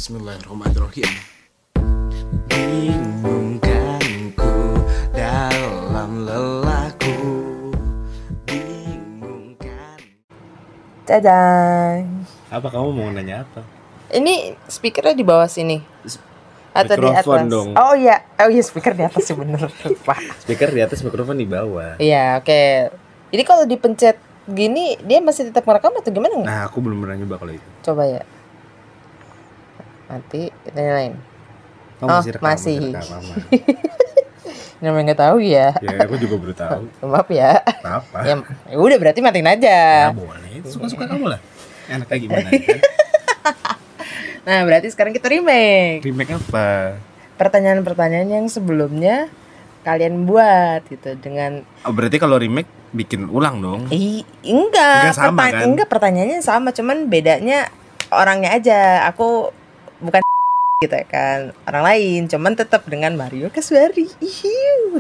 Bismillahirrahmanirrahim. Bingung kan ku dalam lelahku. Bingung kan. Dadang. Apa kamu mau nanya apa? Ini speakernya di bawah sini atau di Mikrofon atas? dong. Oh iya speaker di atas sih bener. Lupa. Speaker di atas, mikrofon di bawah. Iya, oke. Ini kalau dipencet gini dia masih tetap merekam atau gimana nggak? Nah, aku belum pernah nyoba kalau itu. Coba ya. Nanti kita nyalain. Oh, masih rekam. Namanya nggak tahu ya. Ya, aku juga baru tahu. Maaf ya. Apa? Ya udah berarti matiin aja. Ya boleh. Suka-suka kamu lah. Enaknya gimana kan? Nah, berarti sekarang kita remake. Remake apa? Pertanyaan-pertanyaan yang sebelumnya kalian buat gitu dengan Oh, berarti kalau remake bikin ulang dong. Enggak sama kan? Enggak, pertanyaannya sama, cuman bedanya orangnya aja. Aku bukan gitu ya kan, orang lain, cuman tetap dengan Mario Kasuari. Ihiu.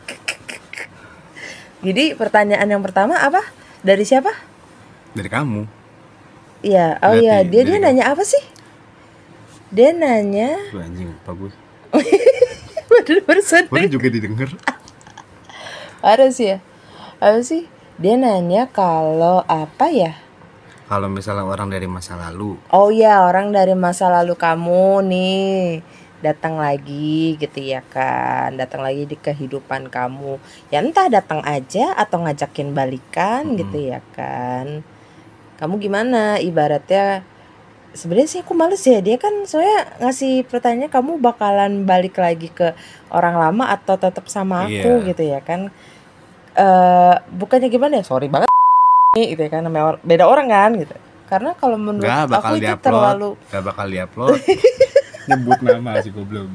Jadi pertanyaan yang pertama apa? Dari siapa? Dari kamu. Iya, oh Berarti iya, dia dari nanya apa sih? Dia nanya Tuh, anjing, lupa gue. baru sadar. Baru juga didengar. Ada sih ya. Apa sih? Dia nanya kalau apa ya? Kalau misalnya orang dari masa lalu. Oh iya, orang dari masa lalu kamu nih datang lagi gitu ya kan. Datang lagi di kehidupan kamu. Ya entah datang aja atau ngajakin balikan gitu ya kan. Kamu gimana ibaratnya? Sebenarnya sih aku males ya. Dia kan soalnya ngasih pertanyaan kamu bakalan balik lagi ke orang lama atau tetap sama aku Iya. gitu ya kan. Bukannya gimana ya? Sorry banget gitu ya kan, namanya beda orang kan gitu. Karena kalau menurut Gak bakal aku itu diupload. terlalu Gak bakal diupload. Nyebut nama sih goblok.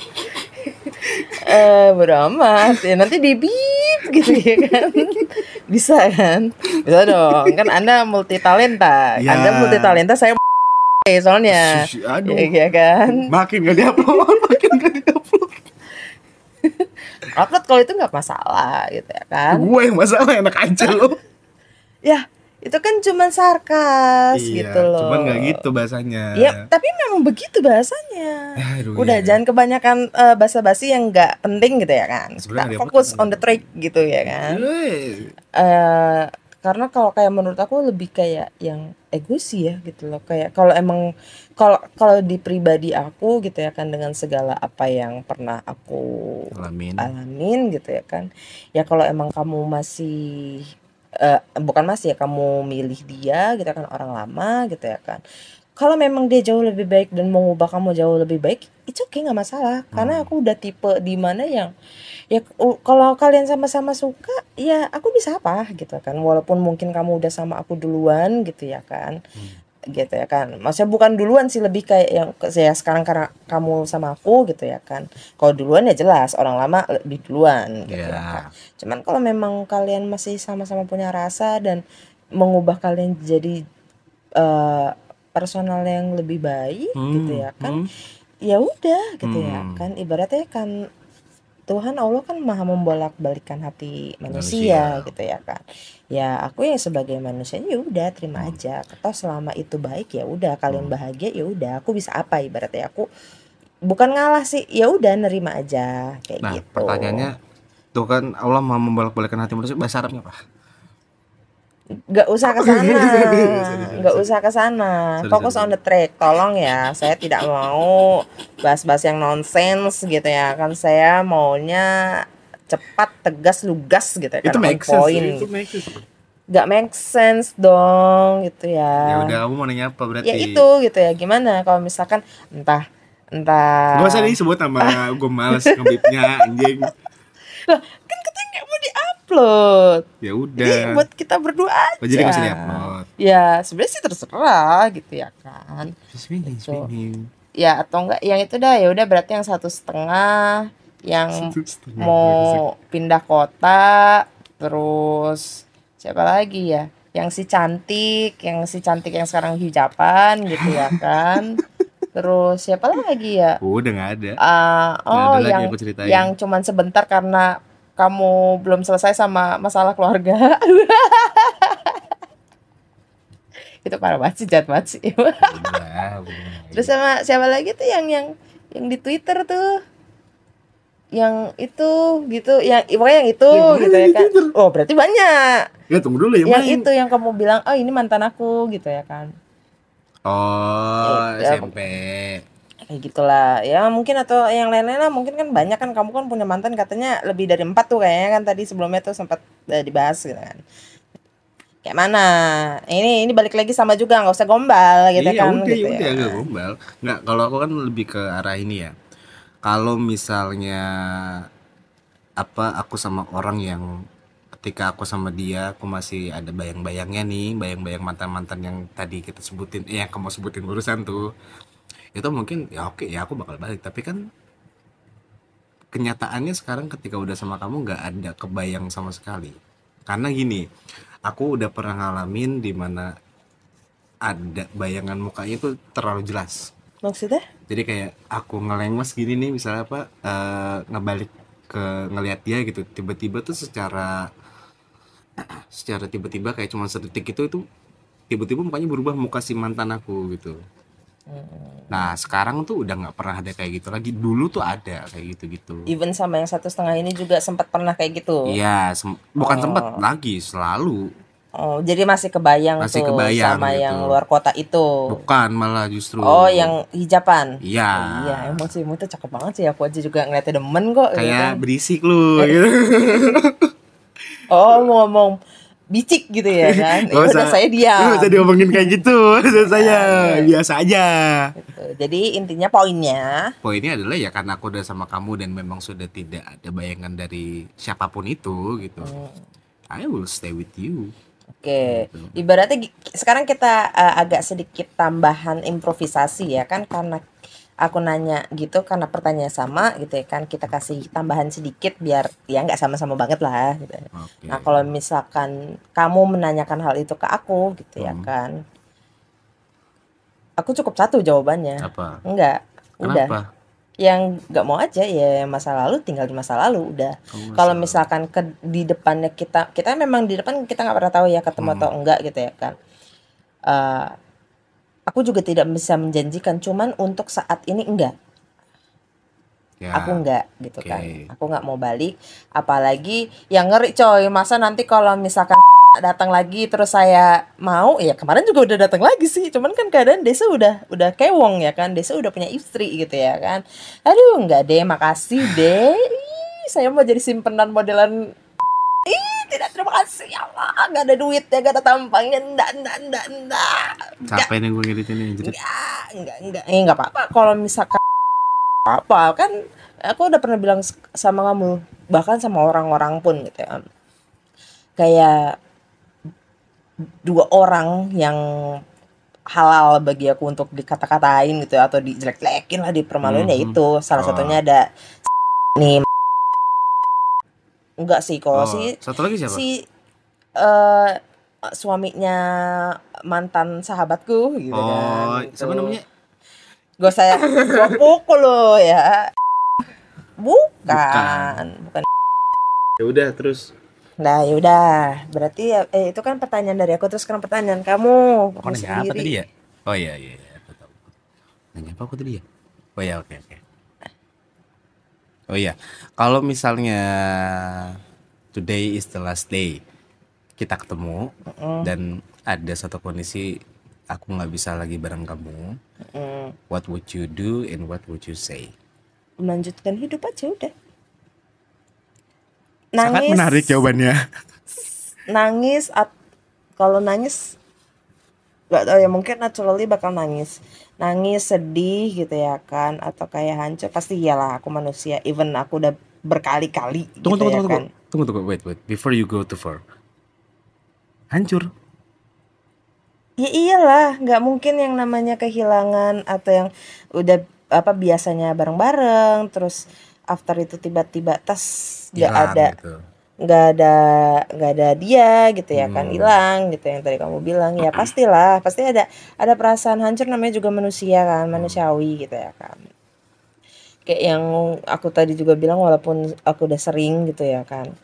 bodo amat ya, nanti di beep gitu ya kan. Bisa kan, bisa dong kan, Anda multi talenta Ya. Anda multi talenta, saya soalnya Aduh. ya kan. Makin gak diupload. Makin gak diupload. Upload kalau itu nggak masalah gitu ya kan. Gue yang masalah, enak aja lo. Ya itu kan cuman sarkas gitu loh. Cuman gak gitu bahasanya. Ya tapi memang begitu bahasanya. Aduh, Udah ya. jangan kebanyakan basa-basi yang nggak penting gitu ya kan. Sebenarnya Kita ada fokus apa-apa. on the track gitu ya kan. Karena kalau kayak menurut aku lebih kayak yang egois ya gitu loh. Kayak kalau emang kalau di pribadi aku gitu ya kan, dengan segala apa yang pernah aku alamin gitu ya kan. Ya kalau emang kamu masih bukan masih ya, kamu milih dia gitu kan, orang lama gitu ya kan. Kalau memang dia jauh lebih baik dan mau ngubah kamu jauh lebih baik, itu oke, nggak masalah. Karena aku udah tipe di mana yang ya kalau kalian sama-sama suka, ya aku bisa apa gitu kan. Walaupun mungkin kamu udah sama aku duluan gitu ya kan. Gitu ya kan. Maksudnya bukan duluan sih, lebih kayak yang saya sekarang karena kamu sama aku gitu ya kan. Kalau duluan ya jelas orang lama lebih duluan gitu ya kan. Cuman kalau memang kalian masih sama-sama punya rasa dan mengubah kalian jadi personal yang lebih baik gitu ya kan. Ya udah gitu ya kan. Ibaratnya kan Tuhan Allah kan maha membolak-balikan hati manusia gitu ya kan. Ya aku yang sebagai manusia ya udah terima aja. Atau selama itu baik ya udah, kalian bahagia ya udah, aku bisa apa, ibaratnya aku bukan ngalah sih, ya udah nerima aja kayak Nah, gitu. pertanyaannya tuh kan Allah maha membolak-balikan hati manusia, bahasa Arabnya apa? Gak usah ke sana. Gak usah ke sana. Fokus on the track. Tolong ya, saya tidak mau bahas-bahas yang nonsens gitu ya kan. Saya maunya cepat, tegas, lugas gitu ya kan. Itu make sense. Itu make sense. Gak make sense dong gitu ya. Ya udah, kamu mau nanya apa berarti? Ya itu gitu ya. Gimana kalau misalkan entah Gak usah disebut nama, gue males ngebipnya anjing. Lah, kan katanya gak mau di-upload. Ya udah. Jadi buat kita berdua aja. Jadi gak usah di-upload. Ya sebenarnya sih terserah gitu ya kan. Swinging. Ya atau enggak yang itu dah, ya udah berarti yang 1,5 yang mau pindah kota. Terus siapa lagi ya? Yang si cantik yang sekarang hijaban gitu ya kan. Terus siapa lagi ya? Udah gak ada. Yang cuman sebentar karena kamu belum selesai sama masalah keluarga. Itu parah banget sih, jahat banget sih. Udah. Terus sama siapa lagi tuh yang di Twitter tuh, yang itu gitu, yang pokoknya yang itu gitu ya kan. Oh berarti banyak. Ya tunggu dulu yang itu yang kamu bilang, oh ini mantan aku gitu ya kan. Oh Ya, SMP. Kayak gitulah ya mungkin, atau yang lain-lain lah mungkin. Kan banyak kan, kamu kan punya mantan katanya lebih dari 4 tuh kayaknya kan, tadi sebelumnya tuh sempat dibahas gitu kan. Kayak mana ini balik lagi sama juga, nggak usah gombal gitu Iya, kan udah gitu udah ya. agak gombal. Nggak, kalau aku kan lebih ke arah ini ya. Kalau misalnya aku sama orang yang ketika aku sama dia aku masih ada bayang-bayangnya nih, bayang-bayang mantan-mantan yang tadi kita sebutin, yang kamu sebutin barusan tuh, itu mungkin ya oke ya aku bakal balik. Tapi kan kenyataannya sekarang ketika udah sama kamu nggak ada kebayang sama sekali. Karena gini, aku udah pernah ngalamin dimana ada bayangan mukanya itu terlalu jelas. Maksudnya? Jadi kayak aku ngelengmas gini nih, misalnya ngebalik ke ngelihat dia gitu, tiba-tiba tuh secara tiba-tiba kayak cuma sedetik itu tiba-tiba mukanya berubah, muka si mantan aku gitu. Nah sekarang tuh udah nggak pernah ada kayak gitu lagi. Dulu tuh ada kayak gitu-gitu. Even sama yang 1,5 ini juga sempat pernah kayak gitu. Iya, bukan sempat lagi, selalu. Oh, jadi masih kebayang Masih tuh kebayang sama gitu. yang luar kota itu. Bukan, malah justru. Oh, yang hijaban. Iya. Oh, iya, emang sih itu cakep banget sih. Aku aja juga ngeliatnya demen kok. Kayak gitu. berisik lu gitu. Oh, mau ngomong bicik gitu ya kan. Udah saya diam. Gak usah diomongin kayak gitu. Saya biasa aja gitu. Jadi intinya poinnya adalah ya karena aku udah sama kamu dan memang sudah tidak ada bayangan dari siapapun itu gitu. I will stay with you. Oke, ibaratnya sekarang kita agak sedikit tambahan improvisasi ya kan, karena aku nanya gitu karena pertanyaan sama gitu ya kan, kita kasih tambahan sedikit biar ya nggak sama-sama banget lah gitu. Okay. Nah kalau misalkan kamu menanyakan hal itu ke aku gitu ya kan, aku cukup satu jawabannya. Apa? Enggak. Udah. Kenapa? Yang nggak mau aja ya masa lalu tinggal di masa lalu udah. Kalau misalkan di depannya kita memang di depan kita nggak pernah tahu ya ketemu atau enggak gitu ya kan. Aku juga tidak bisa menjanjikan, cuman untuk saat ini enggak. Ya, aku enggak gitu kan. Aku nggak mau balik, apalagi yang ngeri coy, masa nanti kalau misalkan datang lagi terus saya mau, ya kemarin juga udah datang lagi sih, cuman kan keadaan Desa udah kewong ya kan, Desa udah punya istri gitu ya kan. Aduh enggak deh, makasih deh. Saya mau jadi simpenan modelan. Tidak, terima kasih ya Allah, nggak ada duitnya, nggak ada tampangnya, enggak. Capek nih gue ngeditin ini. Enggak apa-apa kalau misalkan apa kan, aku udah pernah bilang sama kamu, bahkan sama orang-orang pun gitu ya, kayak 2 orang yang halal bagi aku untuk dikata-katain gitu atau dijelek-jelekin lah, dipermaluin ya itu salah satunya ada nih. Enggak sih kok, satu lagi siapa? Si suaminya mantan sahabatku gitu kan. Gitu. Siapa namanya? Gua pukul lo ya. Bukan. Ya udah terus. Nah, ya udah. Berarti itu kan pertanyaan dari aku, terus sekarang pertanyaan kamu. Nanya apa tadi ya? Oh iya, aku tahu. Nanya apa aku tadi ya? Oh ya, oke. Oh iya, kalau misalnya today is the last day kita ketemu dan ada satu kondisi aku nggak bisa lagi bareng kamu, what would you do and what would you say? Melanjutkan hidup aja udah. Sangat menarik jawabannya. Nangis, kalau nangis nggak tahu ya, mungkin naturally bakal nangis, sedih gitu ya kan, atau kayak hancur, pasti iyalah, aku manusia, even aku udah berkali-kali tunggu, kan. Tunggu, wait, before you go too far. Hancur? Ya iyalah, nggak mungkin yang namanya kehilangan atau yang udah biasanya bareng-bareng, terus after itu tiba-tiba nggak ada gitu. nggak ada dia gitu ya kan, hilang gitu yang tadi kamu bilang, ya pasti ada perasaan hancur, namanya juga manusia kan, manusiawi gitu ya kan. Kayak yang aku tadi juga bilang, walaupun aku udah sering gitu ya kan,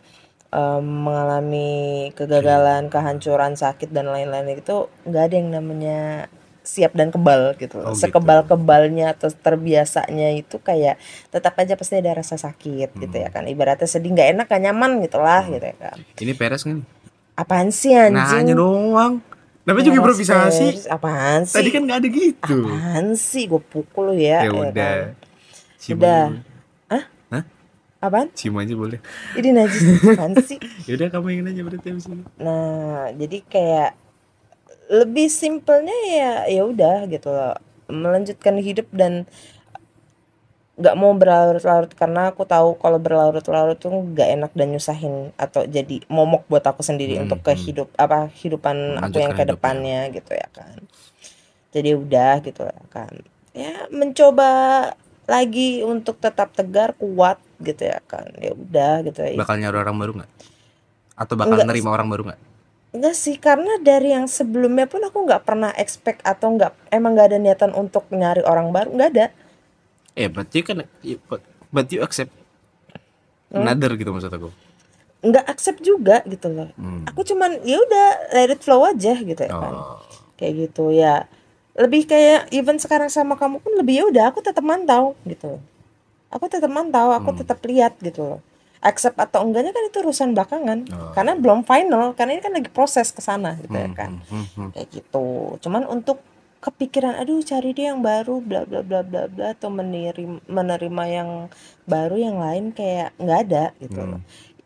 mengalami kegagalan, kehancuran, sakit dan lain-lain itu nggak ada yang namanya siap dan kebal gitu. Oh, gitu. Sekebal-kebalnya atau terbiasanya itu kayak tetap aja pasti ada rasa sakit gitu ya kan. Ibaratnya sedih nggak enak, gak nyaman gitulah gitu ya kan. Ini peres kan? Apaan sih anjing? Nanya doang. Namanya juga improvisasi. Apaan sih? Tadi kan nggak ada gitu. Apaan sih? Gue pukul lu ya. Ya ya udah. kan? Cium Udah. aja. Hah? Hah? Apaan? Cium aja boleh. Ini najis apaan sih? Yaudah kamu yang nanya berarti abis ini. Nah, jadi kayak lebih simpelnya ya udah gitu loh, melanjutkan hidup dan nggak mau berlarut-larut karena aku tahu kalau berlarut-larut tuh nggak enak dan nyusahin atau jadi momok buat aku sendiri untuk kehidupan aku yang ke Melanjutkan depannya gitu ya kan. Jadi udah gitu ya kan. Ya mencoba lagi untuk tetap tegar, kuat gitu ya kan. Ya udah gitu ya. Bakal nyari orang baru nggak? Atau bakal Enggak, nerima orang baru nggak? enggak sih, karena dari yang sebelumnya pun aku nggak pernah expect atau emang nggak ada niatan untuk nyari orang baru, nggak ada. Berarti kan but you accept another gitu maksud aku. Nggak accept juga gitu loh. Aku cuman ya udah let it flow aja gitu ya kan. Kayak gitu ya. Lebih kayak even sekarang sama kamu pun lebih ya udah aku tetap mantau gitu. Aku tetap mantau, aku tetap lihat gitu loh. Accept atau enggaknya kan itu urusan belakangan. Karena belum final, karena ini kan lagi proses ke sana gitu ya kan. Kayak gitu. Cuman untuk kepikiran aduh cari dia yang baru bla bla bla bla bla atau menerima yang baru yang lain kayak nggak ada gitu loh.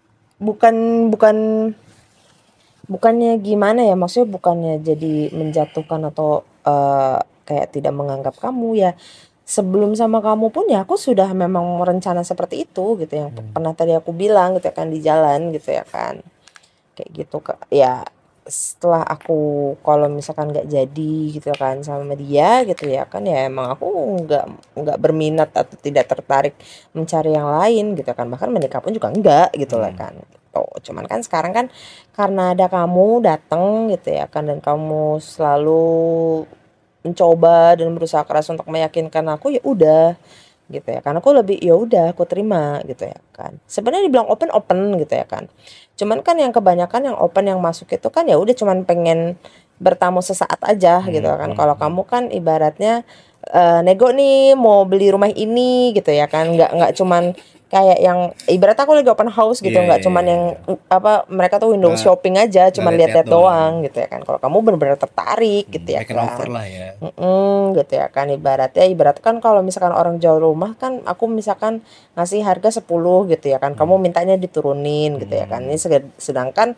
Bukannya gimana ya, maksudnya bukannya jadi menjatuhkan atau kayak tidak menganggap kamu ya. Sebelum sama kamu pun ya aku sudah memang merencana seperti itu gitu yang pernah tadi aku bilang gitu ya kan di jalan gitu ya kan. Kayak gitu ya setelah aku kalau misalkan nggak jadi gitu kan sama dia gitu ya kan ya emang aku nggak berminat atau tidak tertarik mencari yang lain gitu kan, bahkan menikah pun juga enggak gitu lah kan. Cuman kan sekarang kan karena ada kamu datang gitu ya kan dan kamu selalu mencoba dan berusaha keras untuk meyakinkan aku ya udah gitu ya kan, aku lebih ya udah aku terima gitu ya kan. Sebenarnya dibilang open gitu ya kan, cuman kan yang kebanyakan yang open yang masuk itu kan ya udah cuman pengen bertamu sesaat aja gitu kan. Kalau kamu kan ibaratnya nego nih mau beli rumah ini gitu ya kan, nggak cuman kayak yang ibaratnya aku lagi open house gitu, nggak cuman yang mereka tuh window shopping aja cuman lihat-lihat doang gitu ya kan. Kalau kamu benar-benar tertarik gitu ya kan, offer lah ya. Gitu ya kan, ibarat kan kalau misalkan orang jual rumah kan aku misalkan ngasih harga 10 gitu ya kan, kamu mintanya diturunin gitu ya kan. Ini sedangkan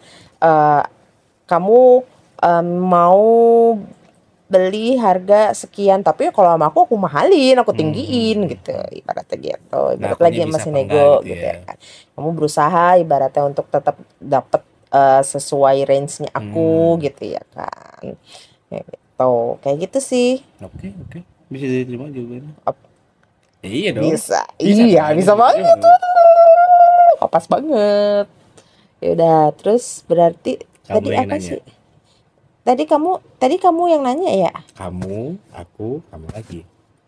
kamu mau beli harga sekian tapi kalau sama aku mahalin, aku tinggiin gitu ibaratnya gitu. Ibarat lagi masih nego gitu ya kan. Kamu berusaha ibaratnya untuk tetap dapat sesuai range-nya aku gitu ya kan. Kayak gitu sih. Oke. Bisa diterima jawabannya. Iya dong. Bisa banget. Pas banget. Ya udah, terus berarti Kamu tadi yang apa nanya. sih? Tadi kamu yang nanya ya? Kamu, aku, kamu lagi.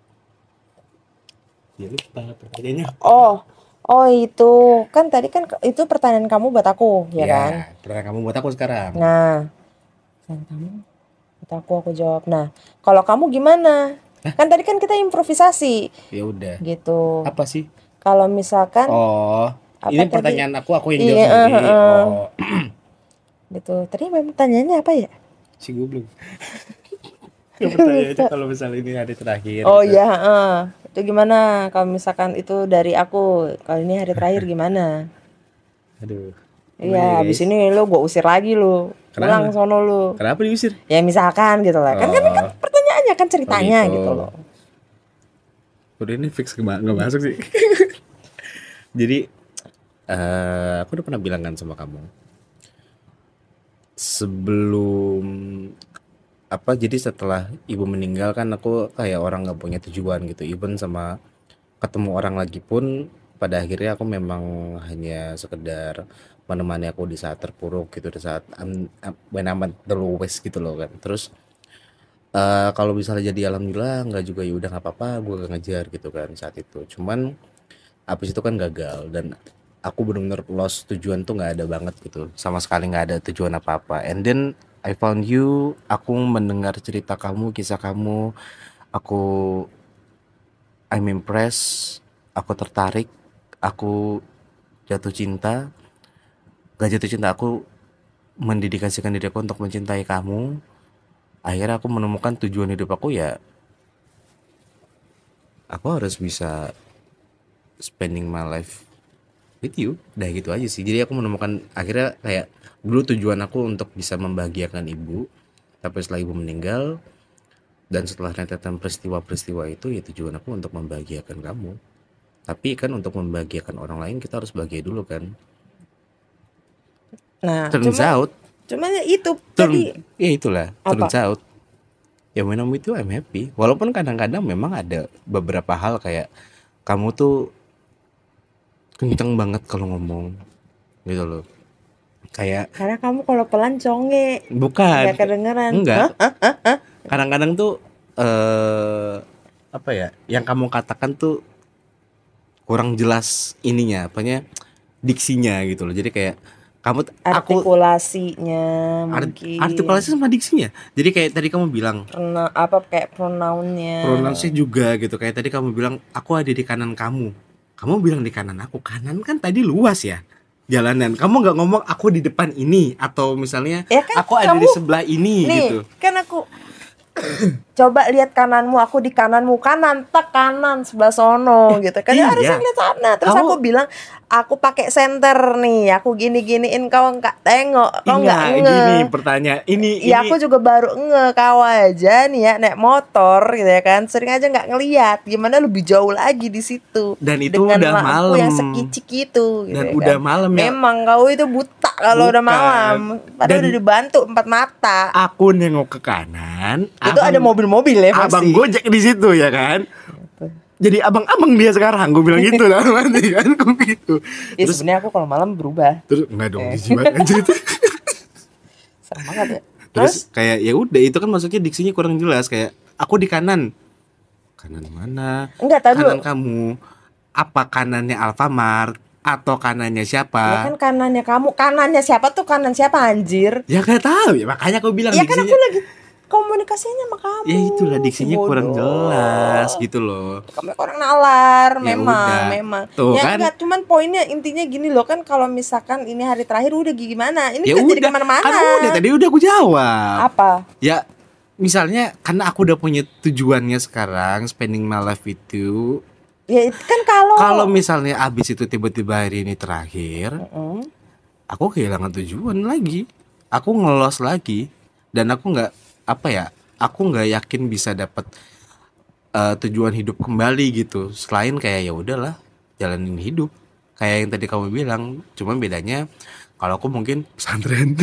Ya lupa pertanyaannya. Oh itu kan tadi kan itu pertanyaan kamu buat aku ya kan? Pertanyaan kamu buat aku sekarang. Nah, pertanyaan kamu buat aku jawab. Nah, kalau kamu gimana? Kan tadi kan kita improvisasi. Ya udah. Gitu. Apa sih? Kalau misalkan ini pertanyaan aku yang jawab sendiri. Gitu. Tadi memang pertanyaannya apa ya? Si goblok. Gak pertanyaan aja kalau misalnya ini hari terakhir. Iya, itu gimana kalau misalkan itu dari aku, kalau ini hari terakhir gimana? Aduh. Iya, abis ini lu gue usir lagi lu. Pulang sono lu. Kenapa diusir? Ya misalkan gitu lah. Kan pertanyaannya kan ceritanya gitu loh. Udah ini fix gak masuk sih. Jadi aku udah pernah bilang kan sama kamu. Sebelum jadi setelah ibu meninggal kan aku kayak orang nggak punya tujuan gitu, even sama ketemu orang lagi pun pada akhirnya aku memang hanya sekedar menemani aku di saat terpuruk gitu, di saat when I'm at the lowest gitu loh kan. Terus kalau misalnya jadi alhamdulillah nggak juga ya udah nggak apa-apa, gue gak ngejar gitu kan saat itu. Cuman habis itu kan gagal dan aku benar-benar lost tujuan tuh nggak ada banget gitu, sama sekali nggak ada tujuan apa-apa. And then I found you, aku mendengar cerita kamu, kisah kamu, aku I'm impressed, aku tertarik, aku jatuh cinta, gak jatuh cinta, aku mendedikasikan diri aku untuk mencintai kamu. Akhirnya aku menemukan tujuan hidup aku, ya aku harus bisa spending my life with you. Udah gitu aja sih. Jadi aku menemukan akhirnya kayak dulu tujuan aku untuk bisa membahagiakan ibu, tapi setelah ibu meninggal dan setelah rentetan peristiwa-peristiwa itu, ya tujuan aku untuk membahagiakan kamu. Tapi kan untuk membahagiakan orang lain kita harus bahagia dulu kan. Nah, Turns out cuma ya itu tadi ya itulah apa? turns out ya when I'm with you I'm happy. Walaupun kadang-kadang memang ada beberapa hal kayak kamu tuh kenceng banget kalau ngomong gitu loh. Kayak Karena kamu kalau pelan conge, bukan nggak kedengeran. enggak. Kadang-kadang tuh apa ya, yang kamu katakan tuh kurang jelas ininya, apanya, diksinya gitu loh. Jadi kayak kamu aku Artikulasinya mungkin. artikulasi sama diksinya. Jadi kayak tadi kamu bilang Apa kayak pronounnya. pronounce juga gitu. Kayak tadi kamu bilang aku ada di kanan kamu. Kamu bilang di kanan aku. Kanan kan tadi luas ya jalanan. Kamu nggak ngomong aku di depan ini, atau misalnya Ya kan aku ada di sebelah ini nih, gitu. kan aku coba lihat kananmu, aku di kananmu, kanan tak kanan sebelah sono gitu kan. iya. Harusnya lihat sana. Terus Kamu- aku bilang aku pakai senter nih, aku gini-giniin kau nggak tengok, kau nggak nge. Gini pertanyaan ini Ya aku juga baru nge, kau aja nih ya naik motor gitu ya kan, sering aja nggak ngelihat, gimana lebih jauh lagi di situ. Dan itu dengan udah lampu malam. yang sekicik itu gitu Dan ya udah kan. malam ya. Memang kau itu buta kalau udah Bukan. malam, padahal Dan- udah dibantu 4 mata. aku nengok ke kanan. Itu ada mobil-mobil ya pasti. Abang Gojek di situ ya kan. Jadi abang-abang dia sekarang, gue bilang gitu lah nanti kan, gue gitu. Ya sebenarnya aku kalau malam berubah. Terus enggak dong, jibat anjir itu. Serem banget ya. Terus kayak ya udah, itu kan maksudnya diksinya kurang jelas. Kayak aku di kanan. Kanan mana? Enggak, tadi Kanan kamu. Apa kanannya Alfamart atau kanannya ya siapa? kan kanannya kamu, kanannya siapa tuh, kanan siapa anjir? Ya gak tahu ya, makanya aku bilang Ya kan diksinya. aku lagi komunikasinya sama kamu. Ya itulah diksinya Si kurang bodoh. jelas gitu loh. Kamu orang nalar, Ya udah. memang. Tuh Ya kan. enggak, cuman poinnya intinya gini loh kan, kalau misalkan ini hari terakhir udah gimana? Ini Ya kan jadi udah, kemana-mana. kan udah tadi udah aku jawab. Apa? Ya misalnya karena aku udah punya tujuannya sekarang, spending my life with you. Ya itu kan Kalau misalnya abis itu tiba-tiba hari ini terakhir, aku kehilangan tujuan lagi, aku ngelos lagi, dan aku nggak aku nggak yakin bisa dapat tujuan hidup kembali gitu. Selain kayak ya udahlah, jalanin hidup kayak yang tadi kamu bilang. Cuma bedanya kalau aku mungkin pesantren.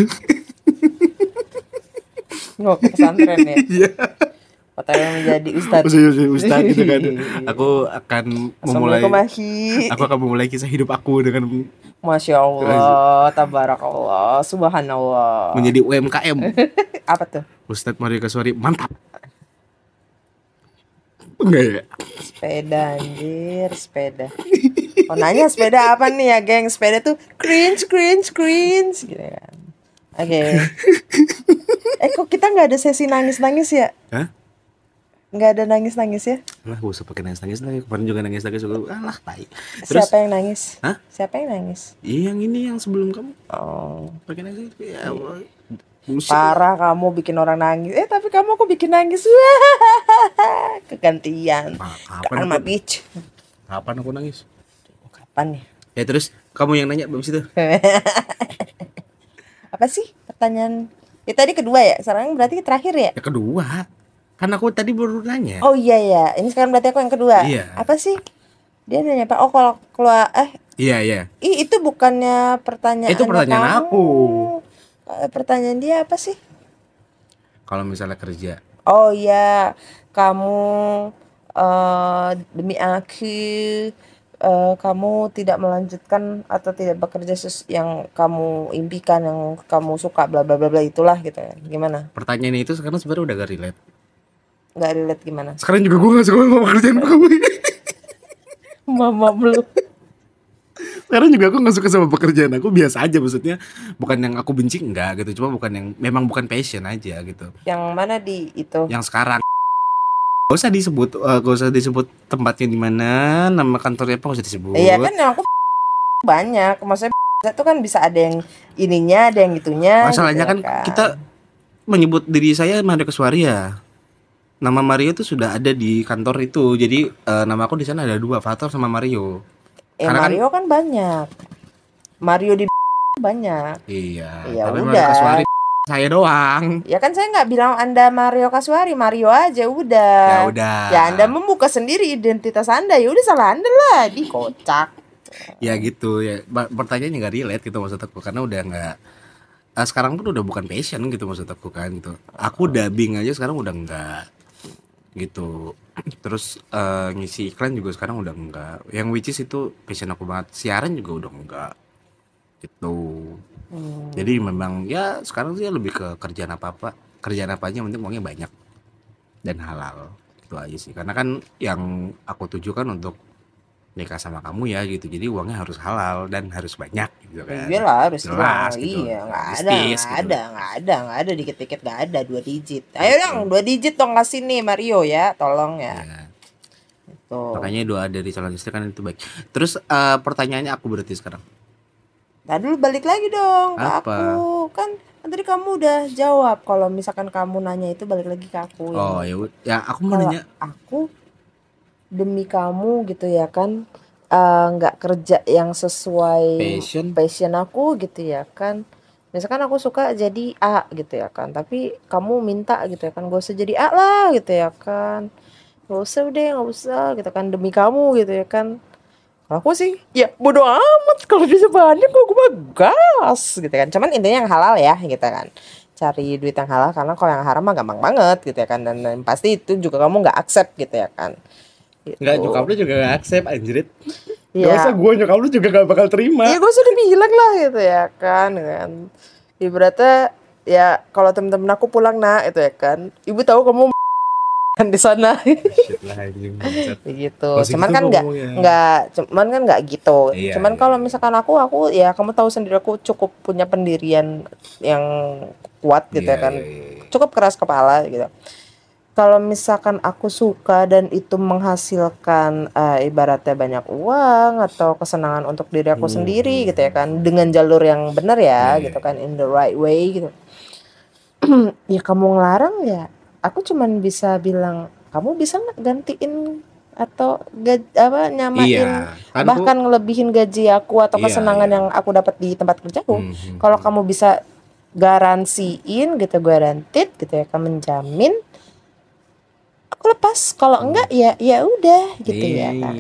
nggak ke pesantren ya. Iya. Katanya menjadi ustadz. Ustadz gitu kan. Aku akan memulai Assalamualaikum Ahi. aku akan memulai kisah hidup aku dengan Masya Allah, tabarakallah, subhanallah. menjadi UMKM. Apa tuh? Ustadz Mario Kaswari, mantap. Enggak ya? Sepeda anjir, sepeda. Oh nanya sepeda apa nih ya geng? Sepeda tuh cringe gitu kan. Oke. Kok kita nggak ada sesi nangis ya? Hah? Nggak ada nangis ya? Lah, gak usah pakai nangis lagi. Kemarin juga nangis. Alah, tai. Terus, Siapa yang nangis? Hah? Siapa yang nangis? iya, yang ini yang sebelum kamu Oh, pakai nangis. Ya Allah. Buset. parah kamu bikin orang nangis. Tapi kamu aku bikin nangis. Kegantian. Kapan Karma aku, bitch. kapan aku nangis? Kapan ya? Ya terus kamu yang nanya abis itu. Apa sih pertanyaan? Ya tadi kedua ya. Sekarang berarti terakhir ya? Ya kedua. Kan aku tadi baru nanya. Oh iya ya. Ini sekarang berarti aku yang kedua. Iya. Apa sih? Dia nanya apa? Oh kalau keluar Iya. itu bukannya pertanyaan. Itu pertanyaan aku. Pertanyaan dia apa sih? Kalau misalnya kerja. Oh iya, kamu demi aku kamu tidak melanjutkan atau tidak bekerja yang kamu impikan, yang kamu suka, bla bla bla bla, itulah gitu ya. Gimana? Pertanyaan itu sekarang sebenarnya udah gak relate. Nggak relate gimana? Sekarang juga gue gak suka sama pekerjaan gue. Mama belum. Sekarang juga aku nggak suka sama pekerjaan aku, biasa aja, maksudnya bukan yang aku benci, enggak gitu, cuma bukan yang, memang bukan passion aja gitu. Yang mana di itu? Yang sekarang gak usah disebut, gak usah disebut tempatnya di mana, nama kantornya apa, gak usah disebut. Iya kan, yang aku banyak, maksudnya itu kan bisa ada yang ininya, ada yang itunya. Masalahnya gitu kan kita menyebut diri saya Mario Kaswaria. Nama Mario itu sudah ada di kantor itu, jadi nama aku di sana ada 2, Fator sama Mario. Karena Mario kan banyak, Mario di banyak. Iya. Ya tapi udah. Mario Kaswari saya doang. Ya kan saya nggak bilang Anda Mario Kaswari, Mario aja udah. Ya udah. Ya Anda membuka sendiri identitas Anda, ya udah salah Anda lah, dikocak. Ya gitu ya. Pertanyaannya nggak relate gitu maksud aku, karena udah nggak. Sekarang pun udah bukan passion gitu maksud aku kan gitu. Aku dubbing aja sekarang udah enggak gitu. Terus ngisi iklan juga sekarang udah enggak. Yang which is itu passion aku banget. Siaran juga udah enggak gitu. Jadi memang ya sekarang sih lebih ke kerjaan apa aja yang penting uangnya banyak dan halal, itu aja sih. Karena kan yang aku tujukan untuk nikah sama kamu ya gitu, jadi uangnya harus halal dan harus banyak gitu kan. Iyalah harus jelas gitu. gitu. Iya, nggak ada dikit-dikit, nggak ada 2 digit. Ayo dong 2 digit dong kasih nih Mario ya, tolong ya. Itu. Makanya doa dari calon istri kan itu baik. Terus pertanyaannya aku berarti sekarang. Nah dulu balik lagi dong ke Apa? aku kan tadi kamu udah jawab, kalau misalkan kamu nanya itu balik lagi ke aku. Oh ya aku mau nanya. Aku demi kamu gitu ya kan, nggak kerja yang sesuai passion aku gitu ya kan. Misalkan aku suka jadi A gitu ya kan, tapi kamu minta gitu ya kan, gak usah jadi A lah gitu ya kan, gak usah gitu kan, demi kamu gitu ya kan. Aku sih ya bodo amat, kalau bisa banyak kok gue gas gitu kan. Cuman intinya yang halal ya gitu kan, cari duit yang halal, karena kalau yang haram mah gampang banget gitu ya kan, dan pasti itu juga kamu nggak accept gitu ya kan gitu. Nggak, nyokap lu juga gak accept anjrit. Ya. Gak usah gue, nyokap lu juga gak bakal terima. Iya gue sudah bilang lah gitu ya kan. Ibaratnya ya kalau temen-temen aku pulang nak itu ya kan, ibu tahu kamu kan di sana. Gitu. Cuman kan nggak gitu. Iya, cuman kalau misalkan aku ya kamu tahu sendiri, aku cukup punya pendirian yang kuat gitu ya kan. Cukup keras kepala gitu. Kalau misalkan aku suka dan itu menghasilkan ibaratnya banyak uang atau kesenangan untuk diri aku sendiri gitu ya kan, dengan jalur yang benar ya gitu kan, in the right way gitu. Ya kamu ngelarang ya, aku cuman bisa bilang kamu bisa nggak gantiin atau nyamain kan bahkan ngelebihin gaji aku atau kesenangan yang aku dapat di tempat kerjaku. Kalau kamu bisa garansiin gitu, guaranteed gitu ya kan, menjamin, aku lepas. Kalau enggak ya udah gitu ya kan.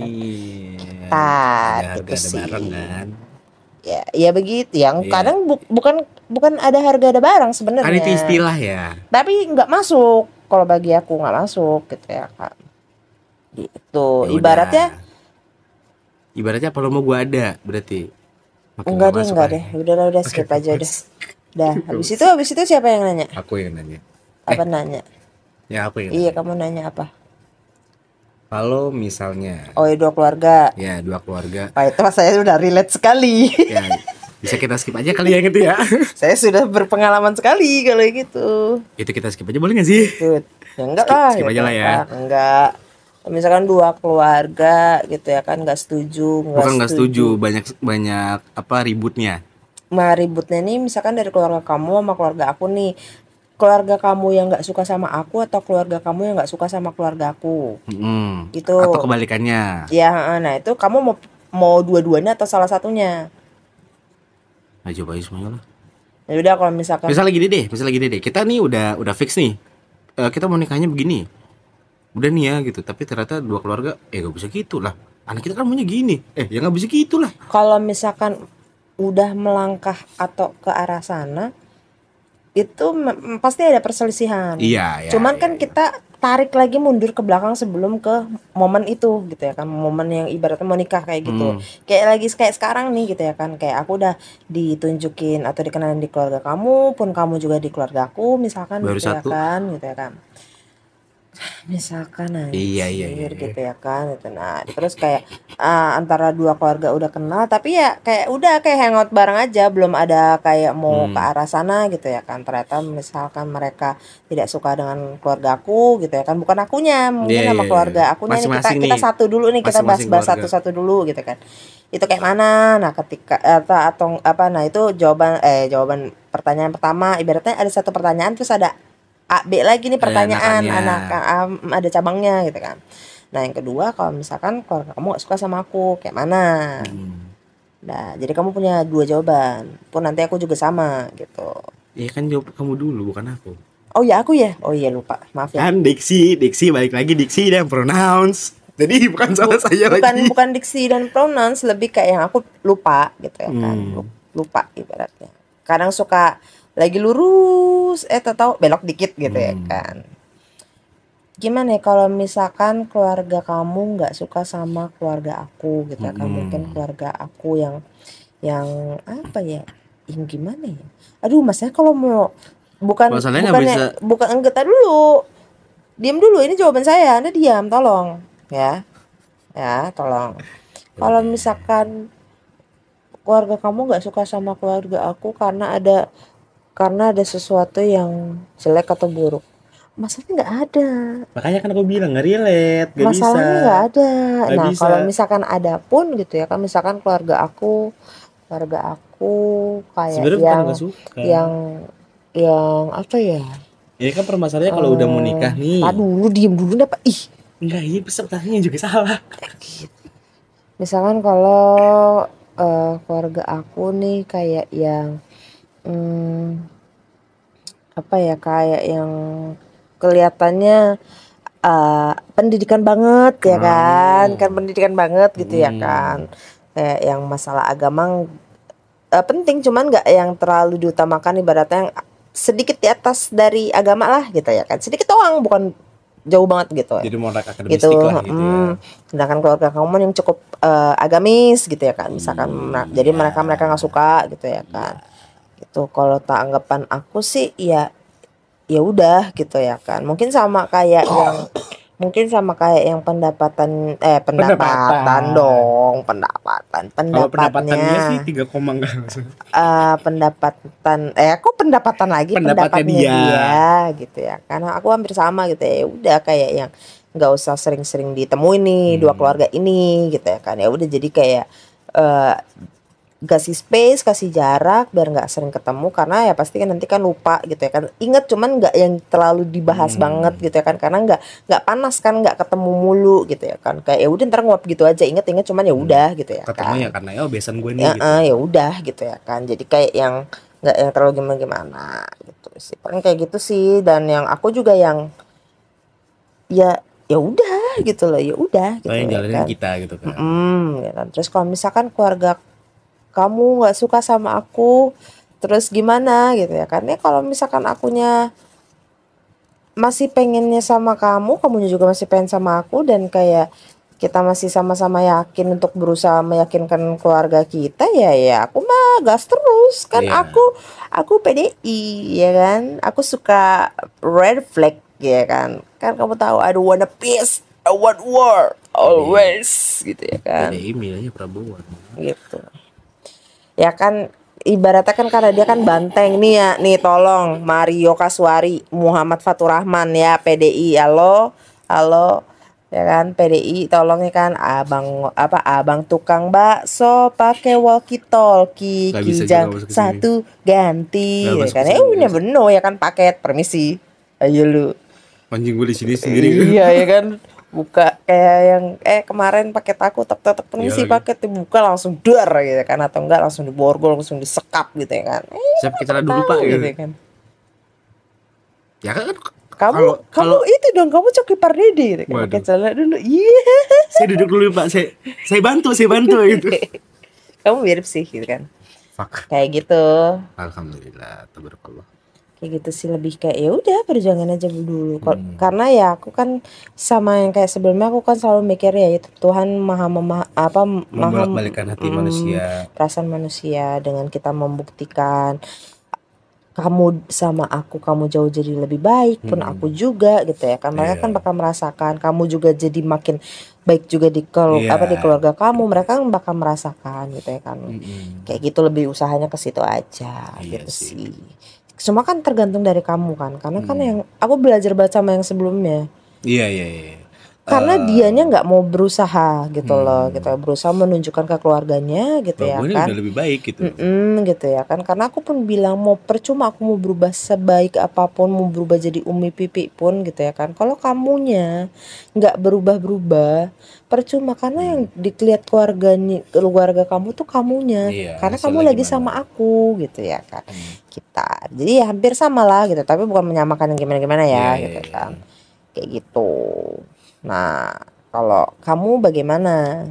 Gitu sih. Kan? Ya begitu. Yang kadang bukan ada harga ada barang sebenarnya. Ada itu istilah ya. Tapi nggak masuk. Kalau bagi aku nggak masuk gitu ya kan. Gitu. Ibaratnya apa lo mau gua ada berarti? Enggak deh. Udah skip aja udah. Dah. Habis itu siapa yang nanya? Aku yang nanya. Apa nanya? Ya aku yang Iya, kamu nanya apa? Kalau misalnya ya 2 keluarga. Ya 2 keluarga. Itu saya sudah relate sekali. Ya, bisa kita skip aja kali ya gitu ya. Saya sudah berpengalaman sekali kalau gitu. Itu kita skip aja boleh gak sih? Ya enggak lah. Skip aja lah ya. Enggak. Misalkan 2 keluarga gitu ya kan, nggak setuju. Bukan nggak setuju, banyak apa ributnya. Ributnya nih misalkan dari keluarga kamu sama keluarga aku nih. Keluarga kamu yang nggak suka sama aku atau keluarga kamu yang nggak suka sama keluarga aku, gitu. Atau kebalikannya. Ya, nah itu kamu mau dua-duanya atau salah satunya? Nah, coba aja semuanya lah. Ya udah, kalau misalkan misalnya gini deh, kita nih udah fix nih, kita mau nikahnya begini, udah nih ya gitu. Tapi ternyata 2 keluarga gak bisa gitu lah, anak kita kan maunya gini, ya gak bisa gitu lah. Kalau misalkan udah melangkah atau ke arah sana, itu pasti ada perselisihan. Iya. Cuman kan kita tarik lagi mundur ke belakang sebelum ke momen itu gitu ya kan, momen yang ibaratnya mau nikah kayak gitu. Kayak sekarang nih gitu ya kan, kayak aku udah ditunjukin atau dikenalin di keluarga kamu, pun kamu juga di keluarga aku misalkan. Baru gitu 1. Ya kan gitu ya kan. misalkan Iya, anjir gitu ya kan gitu. Nah terus kayak antara dua keluarga udah kenal tapi ya kayak udah kayak hangout bareng aja, belum ada kayak mau ke arah sana gitu ya kan. Ternyata misalkan mereka tidak suka dengan keluarga aku gitu ya kan, bukan akunya, mungkin Iya, sama iya, keluarga iya. akunya nih, Masing-masing kita nih, satu dulu nih, kita masing-masing bahas keluarga. satu-satu dulu gitu kan. Itu kayak mana? Nah ketika atau apa, nah itu jawaban pertanyaan pertama, ibaratnya ada satu pertanyaan terus ada A B lagi nih Ada pertanyaan anakannya. ada cabangnya gitu kan. Nah yang kedua, kalau misalkan keluarga kamu gak suka sama aku kayak mana? Nah jadi kamu punya dua jawaban, pun nanti aku juga sama gitu. Iya kan, jawab kamu dulu bukan aku. Oh ya aku ya, oh iya lupa, maaf ya. Kan diksi balik lagi, diksi dan pronouns. Jadi bukan salah saya lagi. Bukan diksi dan pronouns, lebih kayak yang aku lupa gitu ya kan. Lupa ibaratnya. Kadang suka lagi lurus tahu belok dikit gitu ya kan. Gimana ya kalau misalkan keluarga kamu nggak suka sama keluarga aku gitu ya kan, mungkin keluarga aku yang apa ya, yang gimana ya, aduh maksudnya kalau mau Masalahnya nggak bisa. bukan enggak, tar dulu, diam dulu, ini jawaban saya, Anda diam tolong ya tolong. Kalau misalkan keluarga kamu nggak suka sama keluarga aku karena ada sesuatu yang jelek atau buruk, masalahnya nggak ada. Makanya kan aku bilang nggak relate, nggak bisa. Masalahnya nggak ada. Nggak Nah bisa. kalau misalkan ada pun gitu ya kan, misalkan keluarga aku kayak Sebenarnya bukan nggak suka. yang apa ya? Ini kan permasalahannya kalau udah mau nikah nih. Dulu diem dulu dapat Enggak, ini pesertanya juga salah. Misalkan kalau keluarga aku nih kayak yang apa ya, kayak yang kelihatannya pendidikan banget ya kan, pendidikan banget gitu ya kan, kayak yang masalah agama penting, cuman nggak yang terlalu diutamakan, ibaratnya yang sedikit di atas dari agama lah gitu ya kan, sedikit doang, bukan jauh banget gitu ya. Jadi mau akademistik gitu. lah gitu ya. Sedangkan keluarga kamu yang cukup agamis gitu ya kan, misalkan jadi mereka nggak suka gitu ya kan. Gitu. Kalau tak anggapan aku sih ya udah gitu ya kan. Mungkin sama kayak yang pendapatan dong, Kalau pendapatannya sih 3 koma enggak. kok pendapatan lagi, pendapatnya dia gitu ya. Karena aku hampir sama gitu ya. Udah kayak yang nggak usah sering-sering ditemuin nih dua keluarga ini gitu ya kan. Ya udah jadi kayak kasih space, kasih jarak biar nggak sering ketemu, karena ya pasti kan nanti kan lupa gitu ya kan. Ingat cuman nggak yang terlalu dibahas banget gitu ya kan, karena nggak panas kan, nggak ketemu mulu gitu ya kan. Kayak ya udah ntar nguap gitu aja, inget cuman ya udah gitu ya ketemu kan. ya karena besan gue nih gitu. Ya udah gitu ya kan. Jadi kayak yang nggak yang terlalu gimana gitu sih, paling kayak gitu sih. Dan yang aku juga yang ya udah gitu loh, ya udah gitu yang ya jalanin kan. kita gitu kan. Ya kan. Terus kalau misalkan keluarga kamu nggak suka sama aku, terus gimana gitu ya kan. Ya kalau misalkan akunya masih pengennya sama kamu, kamunya juga masih pengen sama aku, dan kayak kita masih sama-sama yakin untuk berusaha meyakinkan keluarga kita, ya aku mah gas terus kan. Aku PDI ya kan, aku suka red flag ya kan kamu tahu, I don't want a peace, I want war always gitu ya kan. PDI milihnya Prabowo gitu ya kan, ibaratnya kan karena dia kan banteng nih ya. Nih tolong Mario Kaswari, Muhammad Fatur Rahman ya, PDI, halo ya kan, PDI tolong ya kan, abang tukang bakso pakai walkie talkie, kijang satu ganti ya kan. Ini bener ya kan, paket permisi ayo lu anjing gue di sini sendiri. Iya ya kan, buka kayak yang kemarin paket aku tek permisi paket dibuka langsung dar gitu kan, atau enggak langsung diborgol, langsung disekap gitu ya kan. Siap, kita dulu Pak gitu ya kan. Ya kan kamu itu dong, kamu coki pardede gitu kan, pakai celana dulu. Saya duduk dulu Pak, saya bantu gitu. Kamu mirip sih gitu kan. Fuck. Kayak gitu. Alhamdulillah, tabarakallah. Kayak gitu sih, lebih kayak ya udah perjuangan aja dulu. Karena ya aku kan sama yang kayak sebelumnya, aku kan selalu mikir ya itu Tuhan maha membolak-balikkan hati manusia, perasaan manusia, dengan kita membuktikan kamu sama aku, kamu jauh jadi lebih baik pun aku juga gitu ya kan, mereka kan bakal merasakan, kamu juga jadi makin baik juga di di keluarga kamu, mereka kan bakal merasakan gitu ya kan. Kayak gitu, lebih usahanya ke situ aja gitu sih. Semua kan tergantung dari kamu kan, karena kan yang aku belajar baca sama yang sebelumnya. Iya. Karena dianya nggak mau berusaha gitu loh, gitu, berusaha menunjukkan ke keluarganya gitu ya bahwa ini kan. udah lebih baik gitu. Gitu ya kan, karena aku pun bilang mau percuma aku mau berubah sebaik apapun, mau berubah jadi Umi Pipi pun gitu ya kan, kalau kamunya nggak berubah-berubah percuma, karena yang dilihat keluarga kamu tuh kamunya, karena kamu lagi sama aku gitu ya kan. Kita jadi ya hampir sama lah gitu, tapi bukan menyamakan yang gimana-gimana ya gitu kan. Kayak gitu. Nah, kalau kamu bagaimana?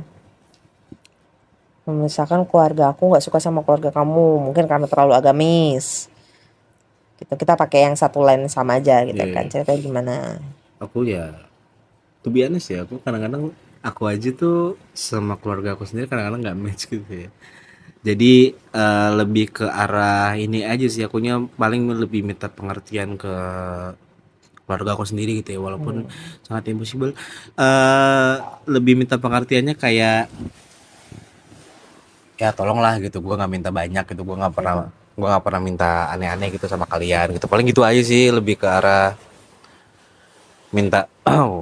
Misalkan keluarga aku nggak suka sama keluarga kamu, mungkin karena terlalu agamis. Gitu, kita pakai yang satu line sama aja gitu kan. Ceritanya gimana? Aku ya, to be honest ya, aku kadang-kadang aku aja tuh sama keluarga aku sendiri kadang-kadang nggak match gitu ya. Jadi lebih ke arah ini aja sih, akunya paling lebih minta pengertian ke keluarga aku sendiri gitu ya, walaupun sangat impossible. Lebih minta pengertiannya kayak ya tolonglah gitu, gue nggak minta banyak gitu, gue nggak pernah minta aneh-aneh gitu sama kalian gitu, paling gitu aja sih, lebih ke arah minta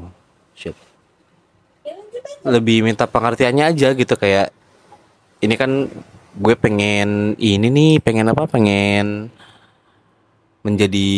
lebih minta pengertiannya aja gitu, kayak ini kan gue pengen ini nih, pengen menjadi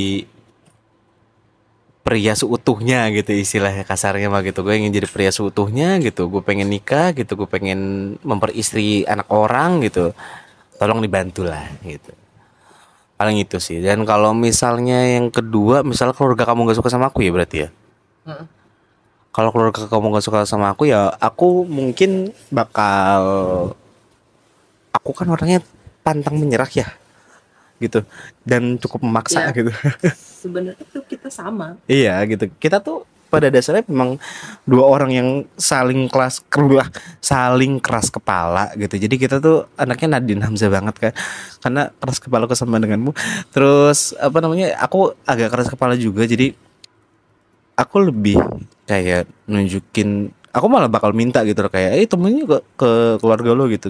pria seutuhnya gitu, istilahnya kasarnya mah gitu, gue ingin jadi pria seutuhnya gitu, gue pengen nikah gitu, gue pengen memperistri anak orang gitu, tolong dibantu lah gitu, paling itu sih. Dan kalau misalnya yang kedua, misal keluarga kamu gak suka sama aku ya berarti ya, kalau keluarga kamu gak suka sama aku ya aku mungkin bakal, aku kan orangnya pantang menyerah ya gitu, dan cukup memaksa gitu. Sebenarnya tuh kita sama. Iya gitu, kita tuh pada dasarnya memang dua orang yang saling keras kepala gitu. Jadi kita tuh anaknya Nadine Hamzah banget kan, karena keras kepala sama denganmu. Terus apa namanya, aku agak keras kepala juga, jadi aku lebih kayak nunjukin, aku malah bakal minta gitu loh, kayak temennya ke keluarga lo gitu,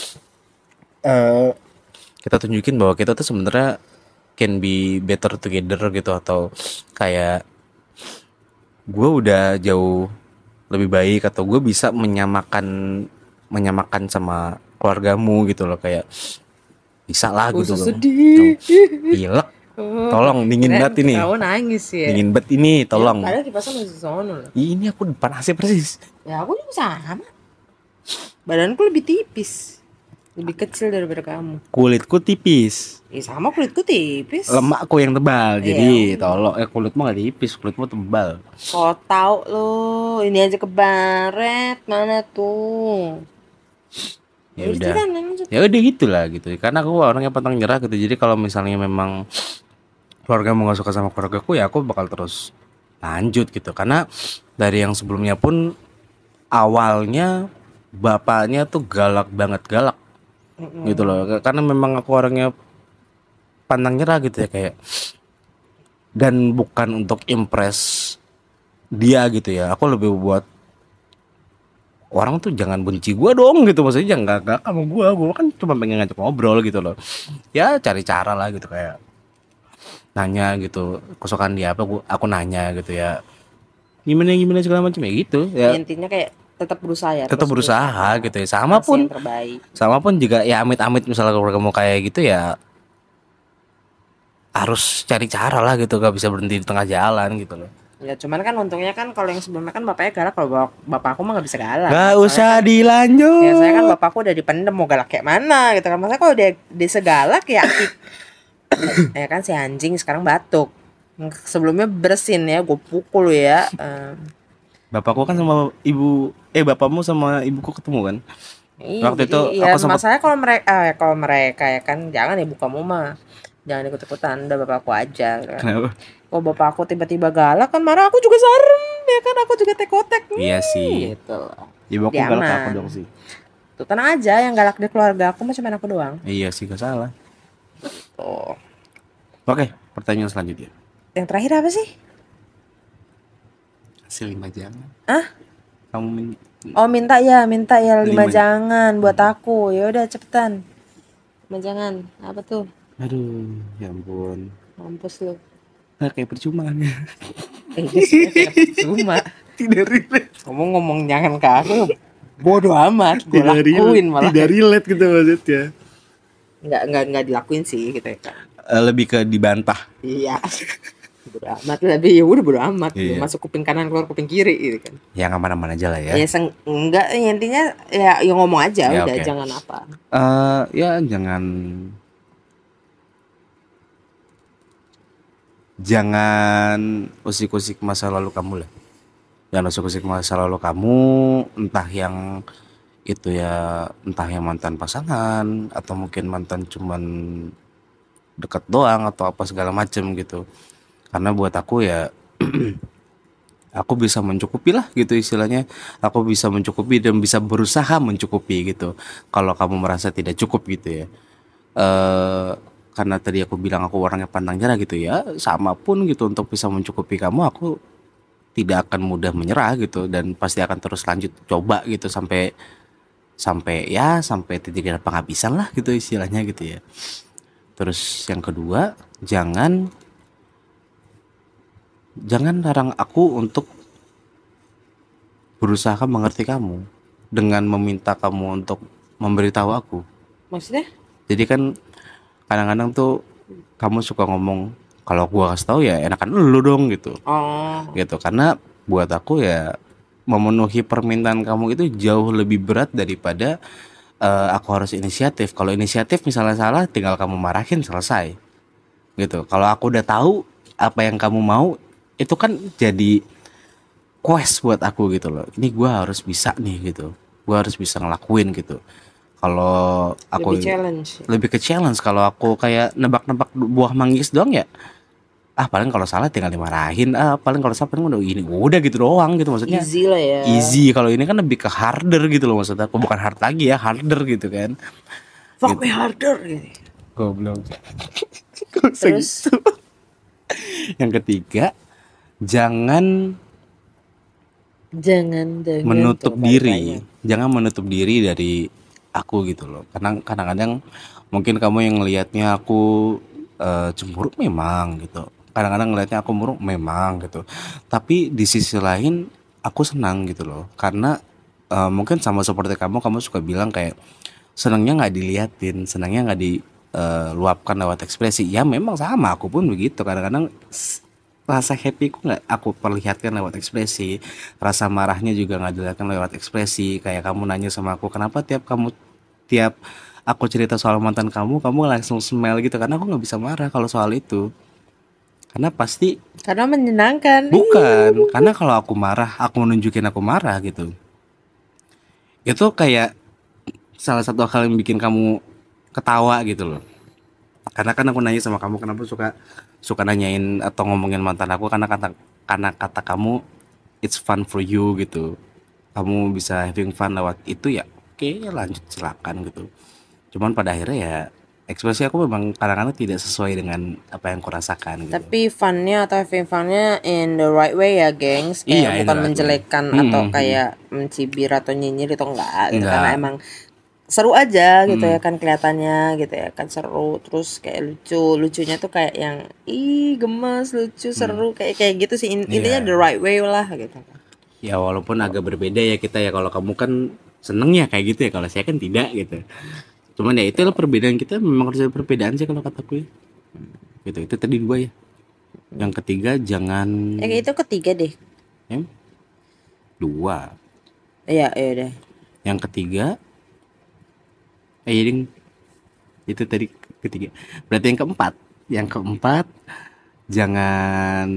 kita tunjukin bahwa kita tuh sebenarnya can be better together gitu, atau kayak gue udah jauh lebih baik, atau gue bisa menyamakan sama keluargamu gitu loh, kayak bisa lah gitu. Sedih. Pilek, tolong dingin banget ini. Kamu nangis ya. Dingin banget ini, tolong. Padahal kipasnya masih sono loh. Ini aku depan AC persis. Ya aku juga sama. Badanku lebih tipis, lebih kecil daripada kamu. Kulitku tipis. Sama kulitku tipis. Lemakku yang tebal. Jadi tolong, kulitmu gak tipis, kulitmu tebal. Kau tahu lo, ini aja kebaret, mana tuh? Ya udah gitulah gitu, karena aku orangnya pantang nyerah gitu. Jadi kalau misalnya memang keluarga mau nggak suka sama keluargaku, ya aku bakal terus lanjut gitu. Karena dari yang sebelumnya pun awalnya bapaknya tuh galak gitu loh, karena memang aku orangnya pantang nyerah gitu ya, kayak, dan bukan untuk impress dia gitu ya, aku lebih buat orang tuh jangan benci gue dong gitu, maksudnya jangan gak sama gue kan cuma pengen ngajak ngobrol gitu loh, ya cari cara lah gitu, kayak nanya gitu kesukaan dia apa, aku nanya gitu ya, gimana segala macam ya gitu ya. Intinya kayak tetap berusaha ya, tetap berusaha gitu ya, sama pun juga ya, amit-amit misalnya kalau kamu kayak gitu ya harus cari cara lah gitu, gak bisa berhenti di tengah jalan gitu loh. Ya cuman kan untungnya kan kalau yang sebelumnya kan bapaknya galak, kalau bapak aku mah gak bisa galak. Gak usah dilanjut. Ya saya kan bapakku udah dipendem, mau galak kayak mana gitu kan. Masa kalau dia segalak ya ya kan si anjing sekarang batuk. Sebelumnya bersin ya, gue pukul ya. Bapakku kan sama bapakmu sama ibuku ketemu kan. Waktu itu iya, aku sempat, masalahnya kalau mereka ya kan jangan, ibu kamu mah jangan ikut-ikutan, udah bapakku aja kan. Kenapa? Kalau bapak aku tiba-tiba galak kan marah, aku juga sarem ya kan, aku juga tekotek. Iya sih. Gitu. Ibu aku galak aku dong sih. Tuh tenang aja, yang galak di keluarga aku mah cuma aku doang. Iya sih, gak salah. Tuh. Oke, pertanyaan selanjutnya. Yang terakhir apa sih? Hasil 5 jangan. Kamu Oh, minta ya 5 5 jangan buat aku. Ya udah cepetan. 5 jangan. Apa tuh? Aduh, ya ampun. Mampus lu. Kayak percuma. Kayak percuma. Tidak relate. Ngomong jangan ke aku. Bodoh amat. Gue lakuin malah. Tidak relate gitu maksudnya. Nggak dilakuin sih gitu ya kan. Lebih ke dibantah. Iya. Bodo amat lebih ya udah bodo amat. Iya. Masuk kuping kanan keluar kuping kiri gitu kan. Yang aman-aman aja lah ya. Ya enggak intinya ya ngomong aja ya, udah okay. Jangan apa. Ya jangan usik-usik masa lalu kamu lah. Jangan usik-usik masa lalu kamu, entah yang itu ya, entah yang mantan pasangan atau mungkin mantan cuman deket doang atau apa segala macem gitu. Karena buat aku ya aku bisa mencukupi lah gitu istilahnya. Aku bisa mencukupi dan bisa berusaha mencukupi gitu. Kalau kamu merasa tidak cukup gitu ya. Karena tadi aku bilang aku orangnya pandang nyerah gitu ya. Sama pun gitu, untuk bisa mencukupi kamu aku tidak akan mudah menyerah gitu, dan pasti akan terus lanjut coba gitu sampai titik penghabisan lah gitu istilahnya gitu ya. Terus yang kedua, jangan larang aku untuk berusaha mengerti kamu dengan meminta kamu untuk memberitahu aku. Maksudnya? Jadi kan kadang-kadang tuh kamu suka ngomong, kalau gua kasih tahu ya enakan lu dong gitu. Gitu. Karena buat aku ya memenuhi permintaan kamu itu jauh lebih berat daripada aku harus inisiatif. Kalau inisiatif misalnya salah, tinggal kamu marahin, selesai. Gitu. Kalau aku udah tahu apa yang kamu mau, itu kan jadi quest buat aku gitu loh. Ini gua harus bisa nih gitu. Gua harus bisa ngelakuin gitu. Kalau aku lebih ke challenge. Kalau aku kayak nebak-nebak buah manggis doang ya, paling kalau salah tinggal dimarahin, paling kalau salah paling udah gitu doang gitu maksudnya. Easy lah ya. Easy. Kalau ini kan lebih ke harder gitu loh maksudnya. Aku bukan hard lagi ya, harder gitu kan. Fuck gitu. Me harder gitu. Goblok. Terus yang ketiga, jangan menutup diri. Jangan menutup diri dari aku gitu loh. Karena kadang-kadang mungkin kamu yang ngelihatnya aku cemburu memang gitu. Kadang-kadang ngelihatnya aku murung memang gitu. Tapi di sisi lain aku senang gitu loh. Karena mungkin sama seperti kamu suka bilang kayak senangnya nggak diliatin, senangnya nggak diluapkan lewat ekspresi. Ya memang sama, aku pun begitu. Kadang-kadang rasa happyku nggak aku perlihatkan lewat ekspresi, rasa marahnya juga nggak dilihatkan lewat ekspresi. Kayak kamu nanya sama aku, kenapa tiap aku cerita soal mantan kamu langsung smile gitu. Karena aku nggak bisa marah kalau soal itu. Karena menyenangkan. Bukan, karena kalau aku marah, aku nunjukin aku marah gitu. Itu kayak salah satu hal yang bikin kamu ketawa gitu loh. Karena kan aku nanya sama kamu, kenapa suka nanyain atau ngomongin mantan aku, karena kata kamu it's fun for you gitu. Kamu bisa having fun lewat itu ya. Oke, lanjut silakan gitu. Cuman pada akhirnya ya ekspresi aku memang kadang-kadang tidak sesuai dengan apa yang kurasakan gitu. Tapi funnya atau having funnya in the right way ya gengs. Kayak bukan menjelekkan atau kayak mencibir atau nyinyir itu enggak gitu. Karena emang seru aja gitu ya kan, kelihatannya gitu ya kan, seru. Terus kayak lucunya tuh kayak yang gemes, lucu, seru, kayak gitu sih. Intinya the right way lah gitu. Ya walaupun agak berbeda ya kita ya. Kalau kamu kan seneng ya kayak gitu ya, kalau saya kan tidak gitu. Cuman ya itulah perbedaan kita, memang harus ada perbedaan sih kalau kataku ya. Gitu, itu tadi 2 ya. Yang ketiga jangan. Itu ketiga deh. 2. Iya deh. Yang ketiga itu tadi ketiga. Berarti yang keempat jangan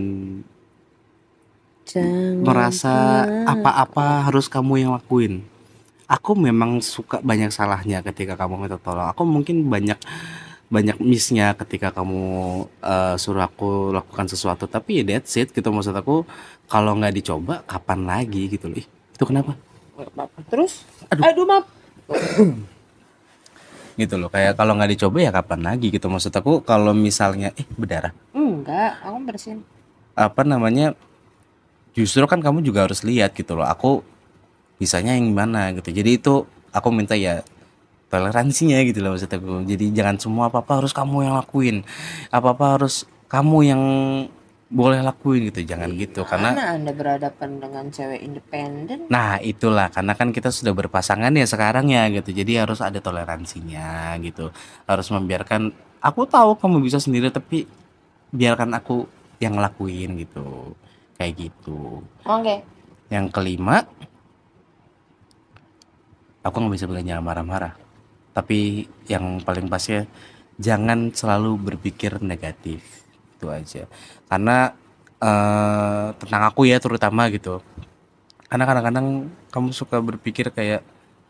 merasa apa-apa harus kamu yang lakuin. Aku memang suka banyak salahnya ketika kamu minta tolong. Aku mungkin banyak missnya ketika kamu suruh aku lakukan sesuatu. Tapi ya that's it gitu, maksud aku. Kalau nggak dicoba kapan lagi gitu loh. Itu kenapa? Terus? Aduh maaf. gitu loh. Kayak kalau nggak dicoba ya kapan lagi gitu. Maksud aku kalau misalnya berdarah. Enggak, aku bersihin. Apa namanya? Justru kan kamu juga harus lihat gitu loh. Aku bisanya yang gimana gitu. Jadi itu aku minta ya toleransinya gitu loh maksud aku. Jadi jangan semua apa-apa harus kamu yang lakuin. Apa-apa harus kamu yang boleh lakuin gitu. Jangan gitu karena Mana Anda berhadapan dengan cewek independen? nah itulah karena kan kita sudah berpasangan ya sekarang ya gitu. Jadi harus ada toleransinya gitu. Harus membiarkan aku tahu kamu bisa sendiri tapi biarkan aku yang lakuin gitu. Kayak gitu. Oke. Yang kelima, aku nggak bisa bilang jangan marah-marah. Tapi yang paling pasnya jangan selalu berpikir negatif. Itu aja. Karena tentang aku ya terutama gitu. Karena kadang-kadang kamu suka berpikir kayak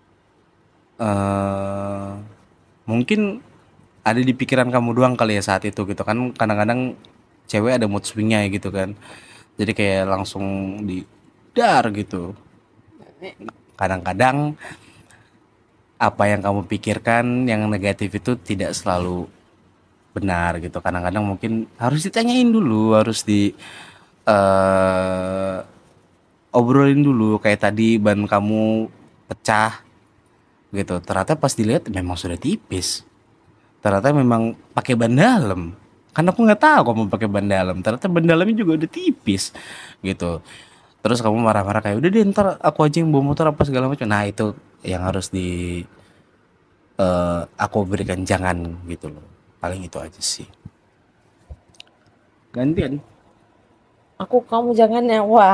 mungkin ada di pikiran kamu doang kali ya saat itu gitu kan. Kadang-kadang cewek ada mood swingnya gitu kan. Jadi kayak langsung di dar gitu. Kadang-kadang apa yang kamu pikirkan yang negatif itu tidak selalu benar gitu. Kadang-kadang mungkin harus ditanyain dulu, harus di obrolin dulu. Kayak tadi ban kamu pecah gitu. Ternyata pas dilihat memang sudah tipis. Ternyata memang pakai ban dalam. Kan aku nggak tahu kamu pakai ban dalam. Ternyata ban dalamnya juga udah tipis gitu. Terus kamu marah-marah kayak udah deh ntar aku aja yang bawa motor apa segala macam. Nah itu yang harus di aku berikan jangan gitu loh. Paling itu aja sih. Gantian. Aku kamu jangan ya. Wah.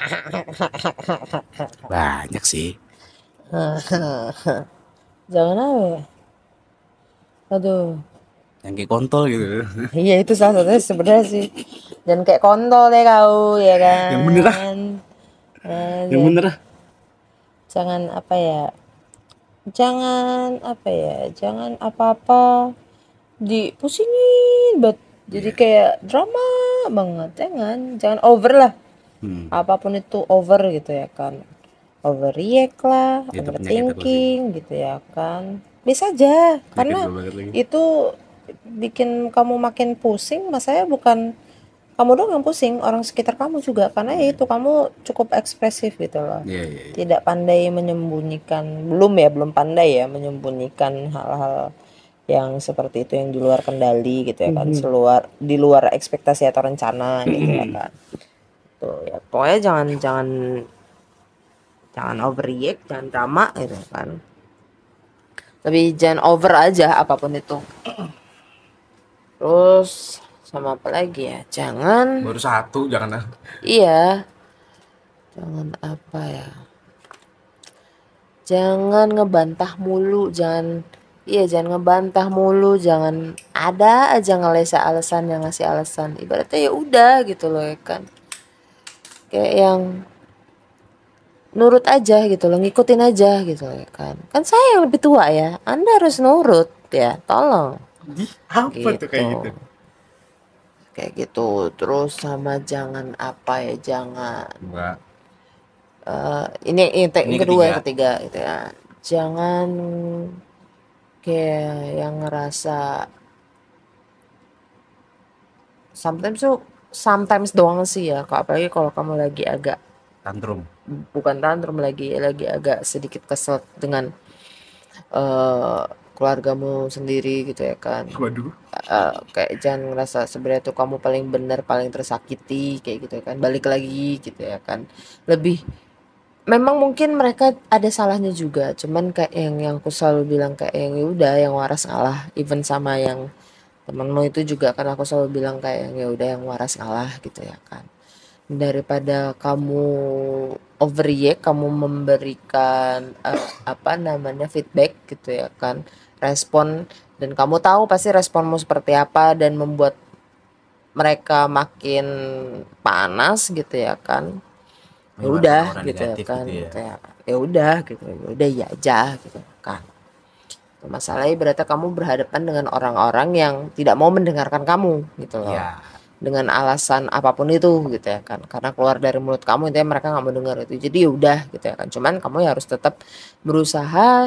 Banyak sih. Jangan apa ya? Aduh. Yang kayak kontol gitu. Iya itu salah satunya sebenarnya sih. Dan kayak kontol deh kau ya kan. Yang bener ah. Yang bener ah. Jangan apa ya? Jangan apa ya? Jangan apa-apa dipusingin banget. Jadi kayak drama banget. Jangan over lah. Apapun itu over gitu ya kan. Overreact lah, overthinking gitu ya kan. Bisa aja karena itu bikin kamu makin pusing. Masalahnya bukan kamu doang yang pusing, orang sekitar kamu juga karena ya itu kamu cukup ekspresif gitu loh. Tidak pandai menyembunyikan, belum pandai ya menyembunyikan hal-hal yang seperti itu yang di luar kendali gitu ya kan, di luar ekspektasi atau rencana gitu ya kan. Tuh ya pokoknya jangan overreact, jangan drama gitu kan. Tapi jangan over aja apapun itu. Terus sama apa lagi ya? Jangan baru satu jangan lah. Iya. Jangan apa ya? Jangan ngebantah mulu, jangan ngebantah mulu, jangan ada aja ngelesa alasan yang ngasih alasan. Ibaratnya ya udah gitu loh ya kan. Kayak yang nurut aja gitu loh, ngikutin aja gitu loh ya kan. Kan saya yang lebih tua ya, Anda harus nurut ya, tolong. Apa gitu. Tuh kayak gitu? Kayak gitu. Terus sama jangan apa ya, jangan ini kedua, ketiga gitu ya. Jangan kayak yang ngerasa sometimes doang sih ya, apalagi kalau kamu lagi agak tantrum. Bukan tantrum, lagi agak sedikit kesel dengan keluargamu sendiri gitu ya kan. Waduh. Kayak jangan ngerasa sebenarnya tuh kamu paling benar, paling tersakiti kayak gitu ya kan. Balik lagi gitu ya kan. Lebih memang mungkin mereka ada salahnya juga, cuman kayak yang aku selalu bilang kayak yang udah yang waras ngalah. Even sama yang temenmu itu juga kan aku selalu bilang kayak yang ya udah yang waras ngalah gitu ya kan. Daripada kamu overreact, kamu memberikan feedback gitu ya kan, respon, dan kamu tahu pasti responmu seperti apa dan membuat mereka makin panas gitu ya kan. Ya udah gitu ya kan, ya udah gitu, ya udah ya aja gitu kan. Masalahnya berarti kamu berhadapan dengan orang-orang yang tidak mau mendengarkan kamu gitu loh. Dengan alasan apapun itu gitu ya kan, karena keluar dari mulut kamu intinya mereka nggak mau dengar itu. Jadi ya udah gitu ya kan, cuman kamu ya harus tetap berusaha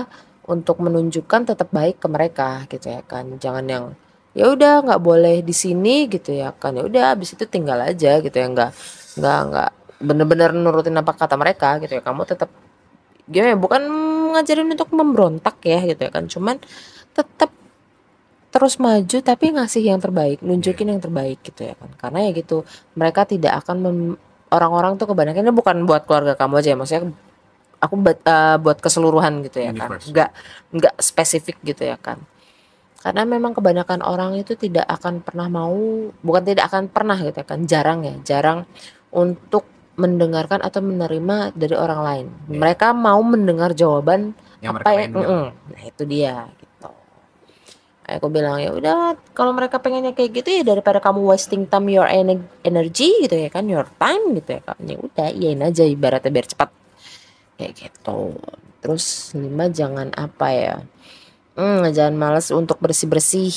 untuk menunjukkan tetap baik ke mereka gitu ya kan. Jangan yang ya udah nggak boleh di sini gitu ya kan, ya udah abis itu tinggal aja gitu ya, nggak bener-bener nurutin apa kata mereka gitu ya. Kamu tetap gimana ya, bukan ngajarin untuk memberontak ya gitu ya kan, cuman tetap terus maju tapi ngasih yang terbaik, nunjukin yang terbaik gitu ya kan. Karena ya gitu, mereka tidak akan orang-orang tuh kebanyakan ini bukan buat keluarga kamu aja ya, maksudnya aku buat keseluruhan gitu ya kan, nggak spesifik gitu ya kan. Karena memang kebanyakan orang itu tidak akan pernah mau, bukan tidak akan pernah gitu ya kan, jarang untuk mendengarkan atau menerima dari orang lain. Mereka mau mendengar jawaban yang apa yang nah itu dia gitu. Aku bilang ya udah, kalau mereka pengennya kayak gitu ya daripada kamu wasting time your energy gitu ya kan, your time gitu ya kan, ya udah iyain aja ibaratnya biar cepat kayak gitu. Terus 5, jangan apa ya, jangan malas untuk bersih-bersih,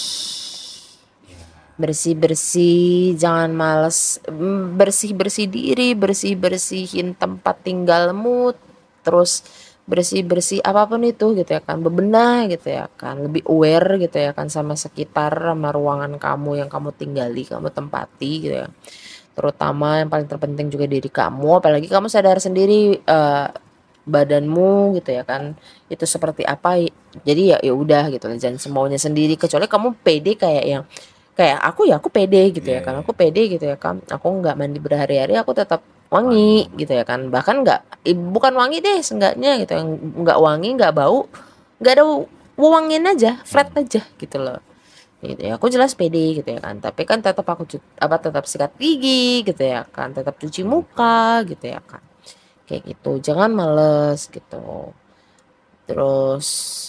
jangan malas bersih-bersih diri, bersihin tempat tinggalmu, terus bersih-bersih apapun itu gitu ya kan, bebenah gitu ya kan, lebih aware gitu ya kan sama sekitar, sama ruangan kamu yang kamu tinggali, kamu tempati gitu ya. Terutama yang paling terpenting juga diri kamu, apalagi kamu sadar sendiri badanmu gitu ya kan itu seperti apa. Jadi ya udah gitu, jangan semaunya sendiri, kecuali kamu pede kayak aku pede gitu ya kan, aku pede gitu ya kan, aku nggak mandi berhari-hari, aku tetap wangi gitu ya kan, bahkan bukan wangi deh, seenggaknya gitu, nggak wangi, nggak bau, nggak ada wangiin aja, flat aja gitu loh gitu ya. Aku jelas pede gitu ya kan, tapi kan tetap aku tetap sikat gigi gitu ya kan, tetap cuci muka gitu ya kan, kayak gitu. Jangan males gitu. Terus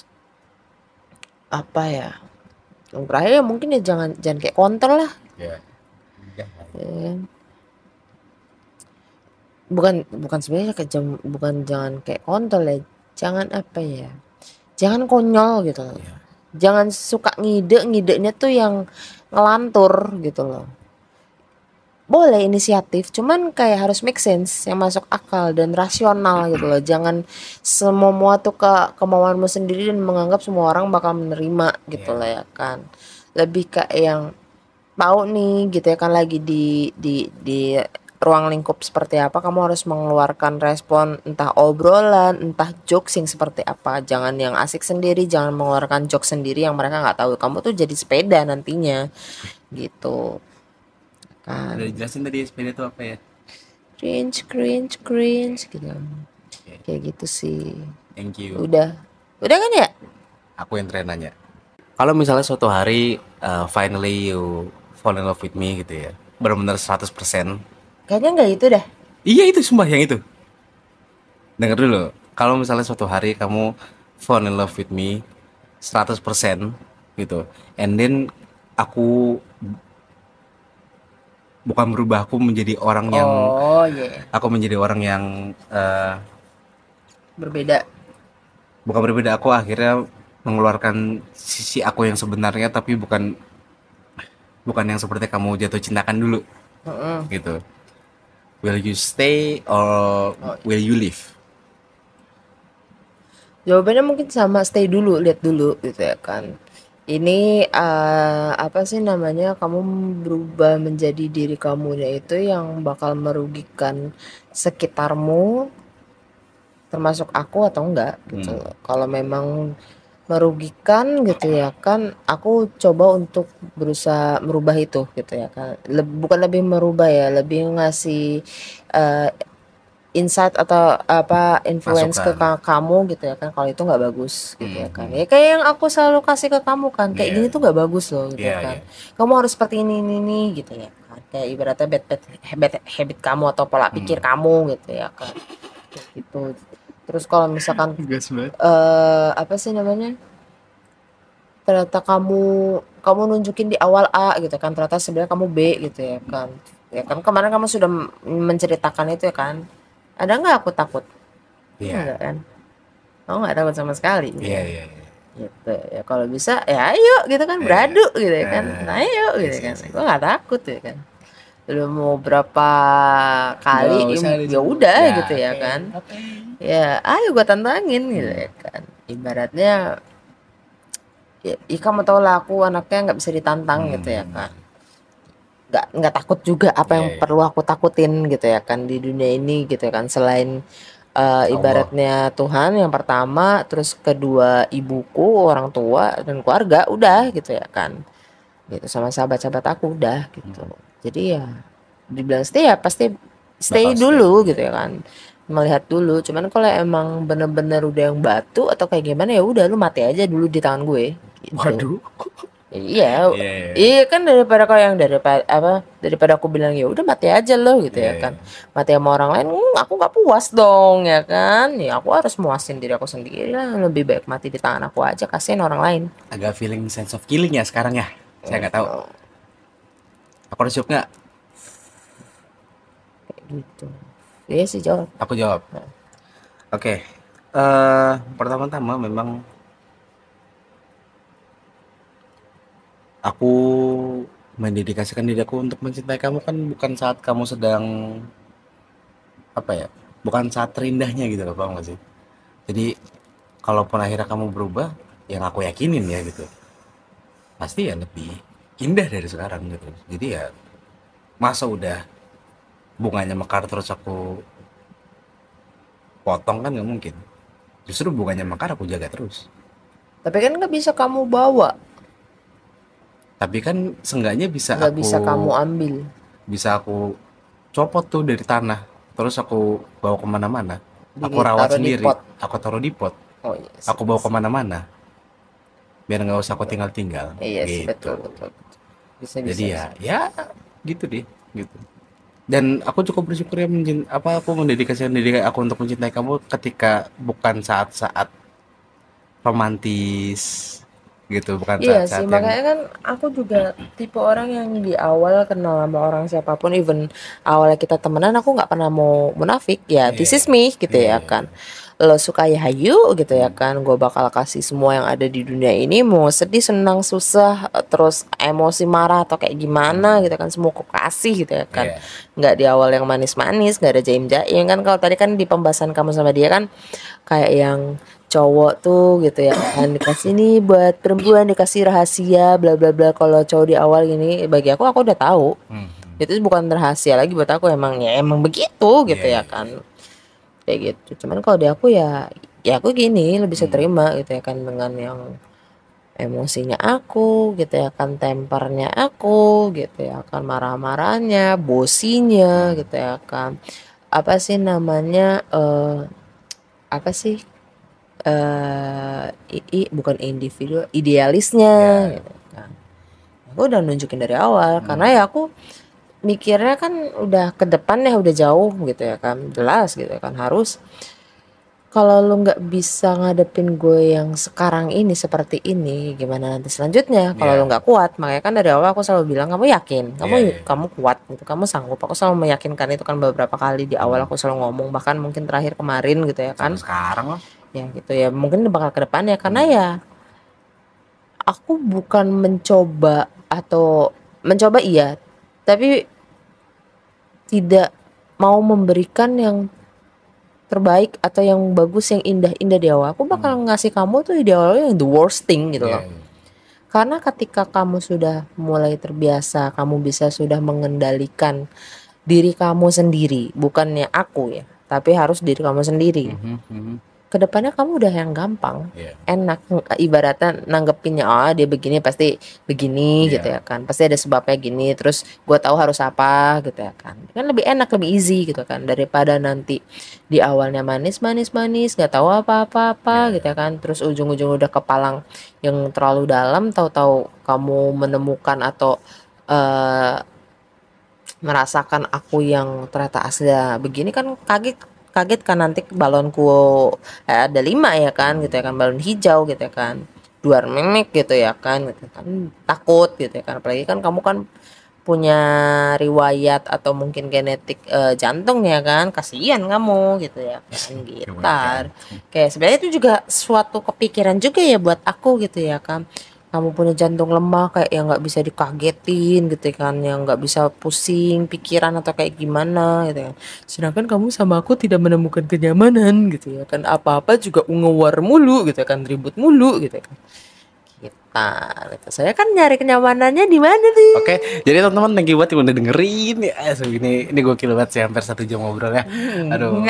apa ya, yang terakhir ya mungkin ya jangan kayak kontol lah. Bukan sebenarnya bukan jangan kayak kontol ya, jangan apa ya, jangan konyol gitu loh. Jangan suka ngidenya tuh yang ngelantur gitu loh. Boleh inisiatif, cuman kayak harus make sense, yang masuk akal dan rasional gitu loh. Jangan semua tuh ke kemauanmu sendiri dan menganggap semua orang bakal menerima gitu loh ya kan. Lebih kayak yang tahu nih gitu ya kan, lagi di ruang lingkup seperti apa, kamu harus mengeluarkan respon, entah obrolan, entah jokes yang seperti apa. Jangan yang asik sendiri, jangan mengeluarkan jokes sendiri yang mereka nggak tahu. Kamu tuh jadi sepeda nantinya gitu kan. Udah dijelasin tadi sepeda itu apa ya? Cringe gitu. Kayak gitu sih. Thank you. Udah kan ya? Aku yang terakhir nanya. Kalau misalnya suatu hari finally you fall in love with me gitu ya, benar-benar 100%. Kayaknya nggak itu dah. Iya itu, sumpah yang itu. Dengar dulu. Kalau misalnya suatu hari kamu fall in love with me 100% gitu, and then aku bukan berubah, aku menjadi orang yang aku menjadi orang yang berbeda. Bukan berbeda, aku akhirnya mengeluarkan sisi aku yang sebenarnya, tapi bukan yang seperti kamu jatuh cintakan dulu. Gitu. Will you stay or will you leave? Jawabannya mungkin sama, stay dulu, lihat dulu gitu ya kan. Ini apa sih namanya, kamu berubah menjadi diri kamunya itu yang bakal merugikan sekitarmu, termasuk aku atau enggak gitu. Kalau memang merugikan gitu ya kan, aku coba untuk berusaha merubah itu gitu ya kan. Bukan lebih merubah ya, lebih ngasih insight atau apa, influence ke kamu gitu ya kan, kalau itu nggak bagus gitu ya kan. Ya kayak yang aku selalu kasih ke kamu kan, kayak gini tuh nggak bagus loh gitu kan. Kamu harus seperti ini gitu ya kan, kayak ibaratnya bad habit kamu atau pola pikir kamu gitu ya kan, kayak gitu. Terus kalau misalkan apa sih namanya, ternyata kamu nunjukin di awal A gitu kan, ternyata sebenarnya kamu B gitu ya kan. Ya kan kemarin kamu sudah menceritakan itu ya kan. Ada nggak aku takut? Enggak kan? Kamu nggak takut sama sekali. Iya. Gitu ya, kalau bisa ya ayo gitu kan, beradu gitu ya kan. Nah ayo gitu kan. Gue nggak takut ya kan. Udah mau berapa kali ya udah gitu ya kan. Ya ayo gue tantangin gitu ya kan. ibaratnya ya, kamu tau lah aku anaknya nggak bisa ditantang gitu ya kan, nggak takut juga apa yang perlu aku takutin gitu ya kan di dunia ini gitu ya kan, selain ibaratnya Tuhan yang pertama, terus kedua ibuku, orang tua dan keluarga, udah gitu ya kan, gitu sama sahabat-sahabat aku udah gitu. Jadi ya dibilang stay ya pasti stay dulu gitu ya kan, melihat dulu. Cuman kalau emang bener-bener udah yang batu atau kayak gimana ya udah lu mati aja dulu di tangan gue gitu. Waduh. Iya, iya kan daripada kalau yang daripada aku bilang ya udah mati aja lo gitu ya kan, mati sama orang lain, aku nggak puas dong ya kan, ya aku harus muasin diri aku sendiri lah, lebih baik mati di tangan aku aja, kasihin orang lain. Agak feeling sense of killing ya sekarang ya, saya nggak tahu. Aku harus jawab nggak? Kayak gitu. Iya sih jawab. Aku jawab. Oke. Pertama-tama memang aku mendedikasikan diri aku untuk mencintai kamu kan bukan saat kamu sedang apa ya, bukan saat terindahnya gitu loh, paham gak sih? Jadi kalaupun akhirnya kamu berubah, yang aku yakinin ya gitu, pasti ya lebih indah dari sekarang gitu. Jadi ya masa udah bunganya mekar terus aku potong, kan nggak mungkin. Justru bunganya mekar aku jaga terus. Tapi kan nggak bisa kamu bawa. Tapi kan seenggaknya bisa nggak aku bisa kamu ambil. Bisa aku copot tuh dari tanah, terus aku bawa kemana-mana. Aku Taruh rawat di sendiri, pot. aku taruh di pot, Oh yes. aku bawa kemana-mana, biar nggak usah aku tinggal-tinggal. Iya gitu. sih, betul. Bisa. Jadi ya gitu deh, gitu. Dan aku cukup bersyukur ya aku mendedikasikan diri aku untuk mencintai kamu ketika bukan saat-saat romantis gitu, bukan Iya saat-saat sih, yang makanya kan aku juga tipe orang yang di awal kenal sama orang siapapun, even awalnya kita temenan, aku nggak pernah mau munafik ya. This is me gitu ya kan. Lo suka ya hayu gitu ya kan, gue bakal kasih semua yang ada di dunia ini, mau sedih, senang, susah, terus emosi, marah atau kayak gimana gitu kan, semua aku kasih gitu ya kan. Nggak di awal yang manis-manis, nggak ada jaim-jaim kan. Kalau tadi kan di pembahasan kamu sama dia kan kayak yang cowok tuh gitu ya kan, dikasih nih buat perempuan, dikasih rahasia bla bla bla. Kalau cowok di awal gini, bagi aku udah tahu itu bukan rahasia lagi buat aku, emang begitu gitu ya kan, kayak gitu. Cuman kalau di aku ya aku gini lebih bisa terima gitu ya kan, dengan yang emosinya aku gitu ya kan, tempernya aku gitu ya kan, marah-marahnya, bosinya gitu ya kan, apa sih namanya, apa sih, bukan individu, idealisnya gitu kan. Aku udah nunjukin dari awal karena ya aku mikirnya kan udah ke depan ya, udah jauh gitu ya kan, jelas gitu ya kan, harus kalau lu nggak bisa ngadepin gue yang sekarang ini seperti ini, gimana nanti selanjutnya kalau lu nggak kuat. Makanya kan dari awal aku selalu bilang, kamu yakin, kamu kuat gitu, kamu sanggup. Aku selalu meyakinkan itu kan, beberapa kali di awal aku selalu ngomong, bahkan mungkin terakhir kemarin gitu ya kan. Sekarang lah ya gitu ya, mungkin bakal ke depannya karena ya aku bukan mencoba iya, tapi tidak mau memberikan yang terbaik atau yang bagus, yang indah-indah di awal. Aku bakal ngasih kamu tuh di awal yang the worst thing gitu loh. Karena ketika kamu sudah mulai terbiasa, kamu bisa sudah mengendalikan diri kamu sendiri, bukannya aku ya, tapi harus diri kamu sendiri. Kedepannya kamu udah yang gampang, enak, ibaratnya nanggepinnya, dia begini pasti begini gitu ya kan, pasti ada sebabnya gini, terus gue tahu harus apa gitu ya kan lebih enak, lebih easy gitu kan, daripada nanti di awalnya manis nggak tahu apa-apa gitu ya kan, terus ujung-ujung udah kepalang yang terlalu dalam, tahu-tahu kamu menemukan atau merasakan aku yang ternyata asli begini kan, kaget kan, nanti balonku ada 5 ya kan gitu ya kan, balon hijau gitu ya kan, duar memek gitu ya kan, takut gitu ya kan. Apalagi kan kamu kan punya riwayat atau mungkin genetik jantung ya kan, kasihan kamu gitu ya kan, gitar kayak sebenarnya itu juga suatu kepikiran juga ya buat aku gitu ya kan. kamu punya jantung lemah kayak yang nggak bisa dikagetin gitu kan, yang nggak bisa pusing pikiran atau kayak gimana gitu kan. Sedangkan kamu sama aku tidak menemukan kenyamanan gitu ya kan, apa-apa juga ngewar mulu gitu kan, ribut mulu gitu kan. Kita gitu. Saya kan nyari kenyamanannya di mana tuh? Oke, jadi teman-teman thank you banget yang udah dengerin ya. Ini gokil banget sih, hampir 1 jam ngobrol ya. Aduh.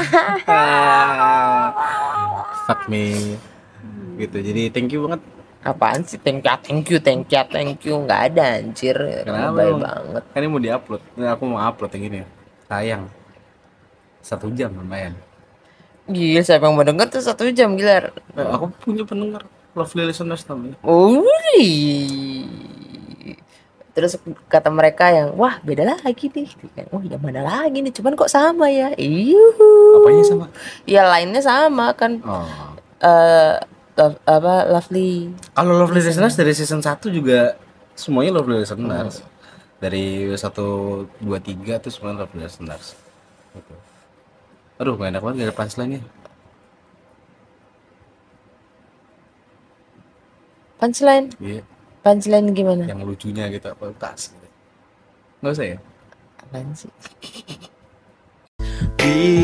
Fuck me. Gitu. Jadi thank you banget. Apaan sih thank you nggak ada anjir. Kenapa Baik dong? banget. Kan ini mau diupload. Nah, aku mau upload yang ini. Sayang. 1 jam lumayan. Gila, siapa yang mau denger tuh 1 jam, gila. Aku punya pendengar lovely listeners namanya. Terus kata mereka yang wah beda lagi nih kan, oh yang mana lagi nih, cuman kok sama ya. Apanya sama? Ya lainnya sama kan. Oh. Lovely. Kalau lovely listeners dari season 1 juga semuanya lovely listeners. Dari 1, 2, 3 tuh semuanya lovely listeners. Gitu. Aduh, gak enak banget gak ada punchline-nya. Punchline? Iya. Punchline gimana? Yang lucunya gitu, apa tas gitu. Nggak usah ya? Apaan sih?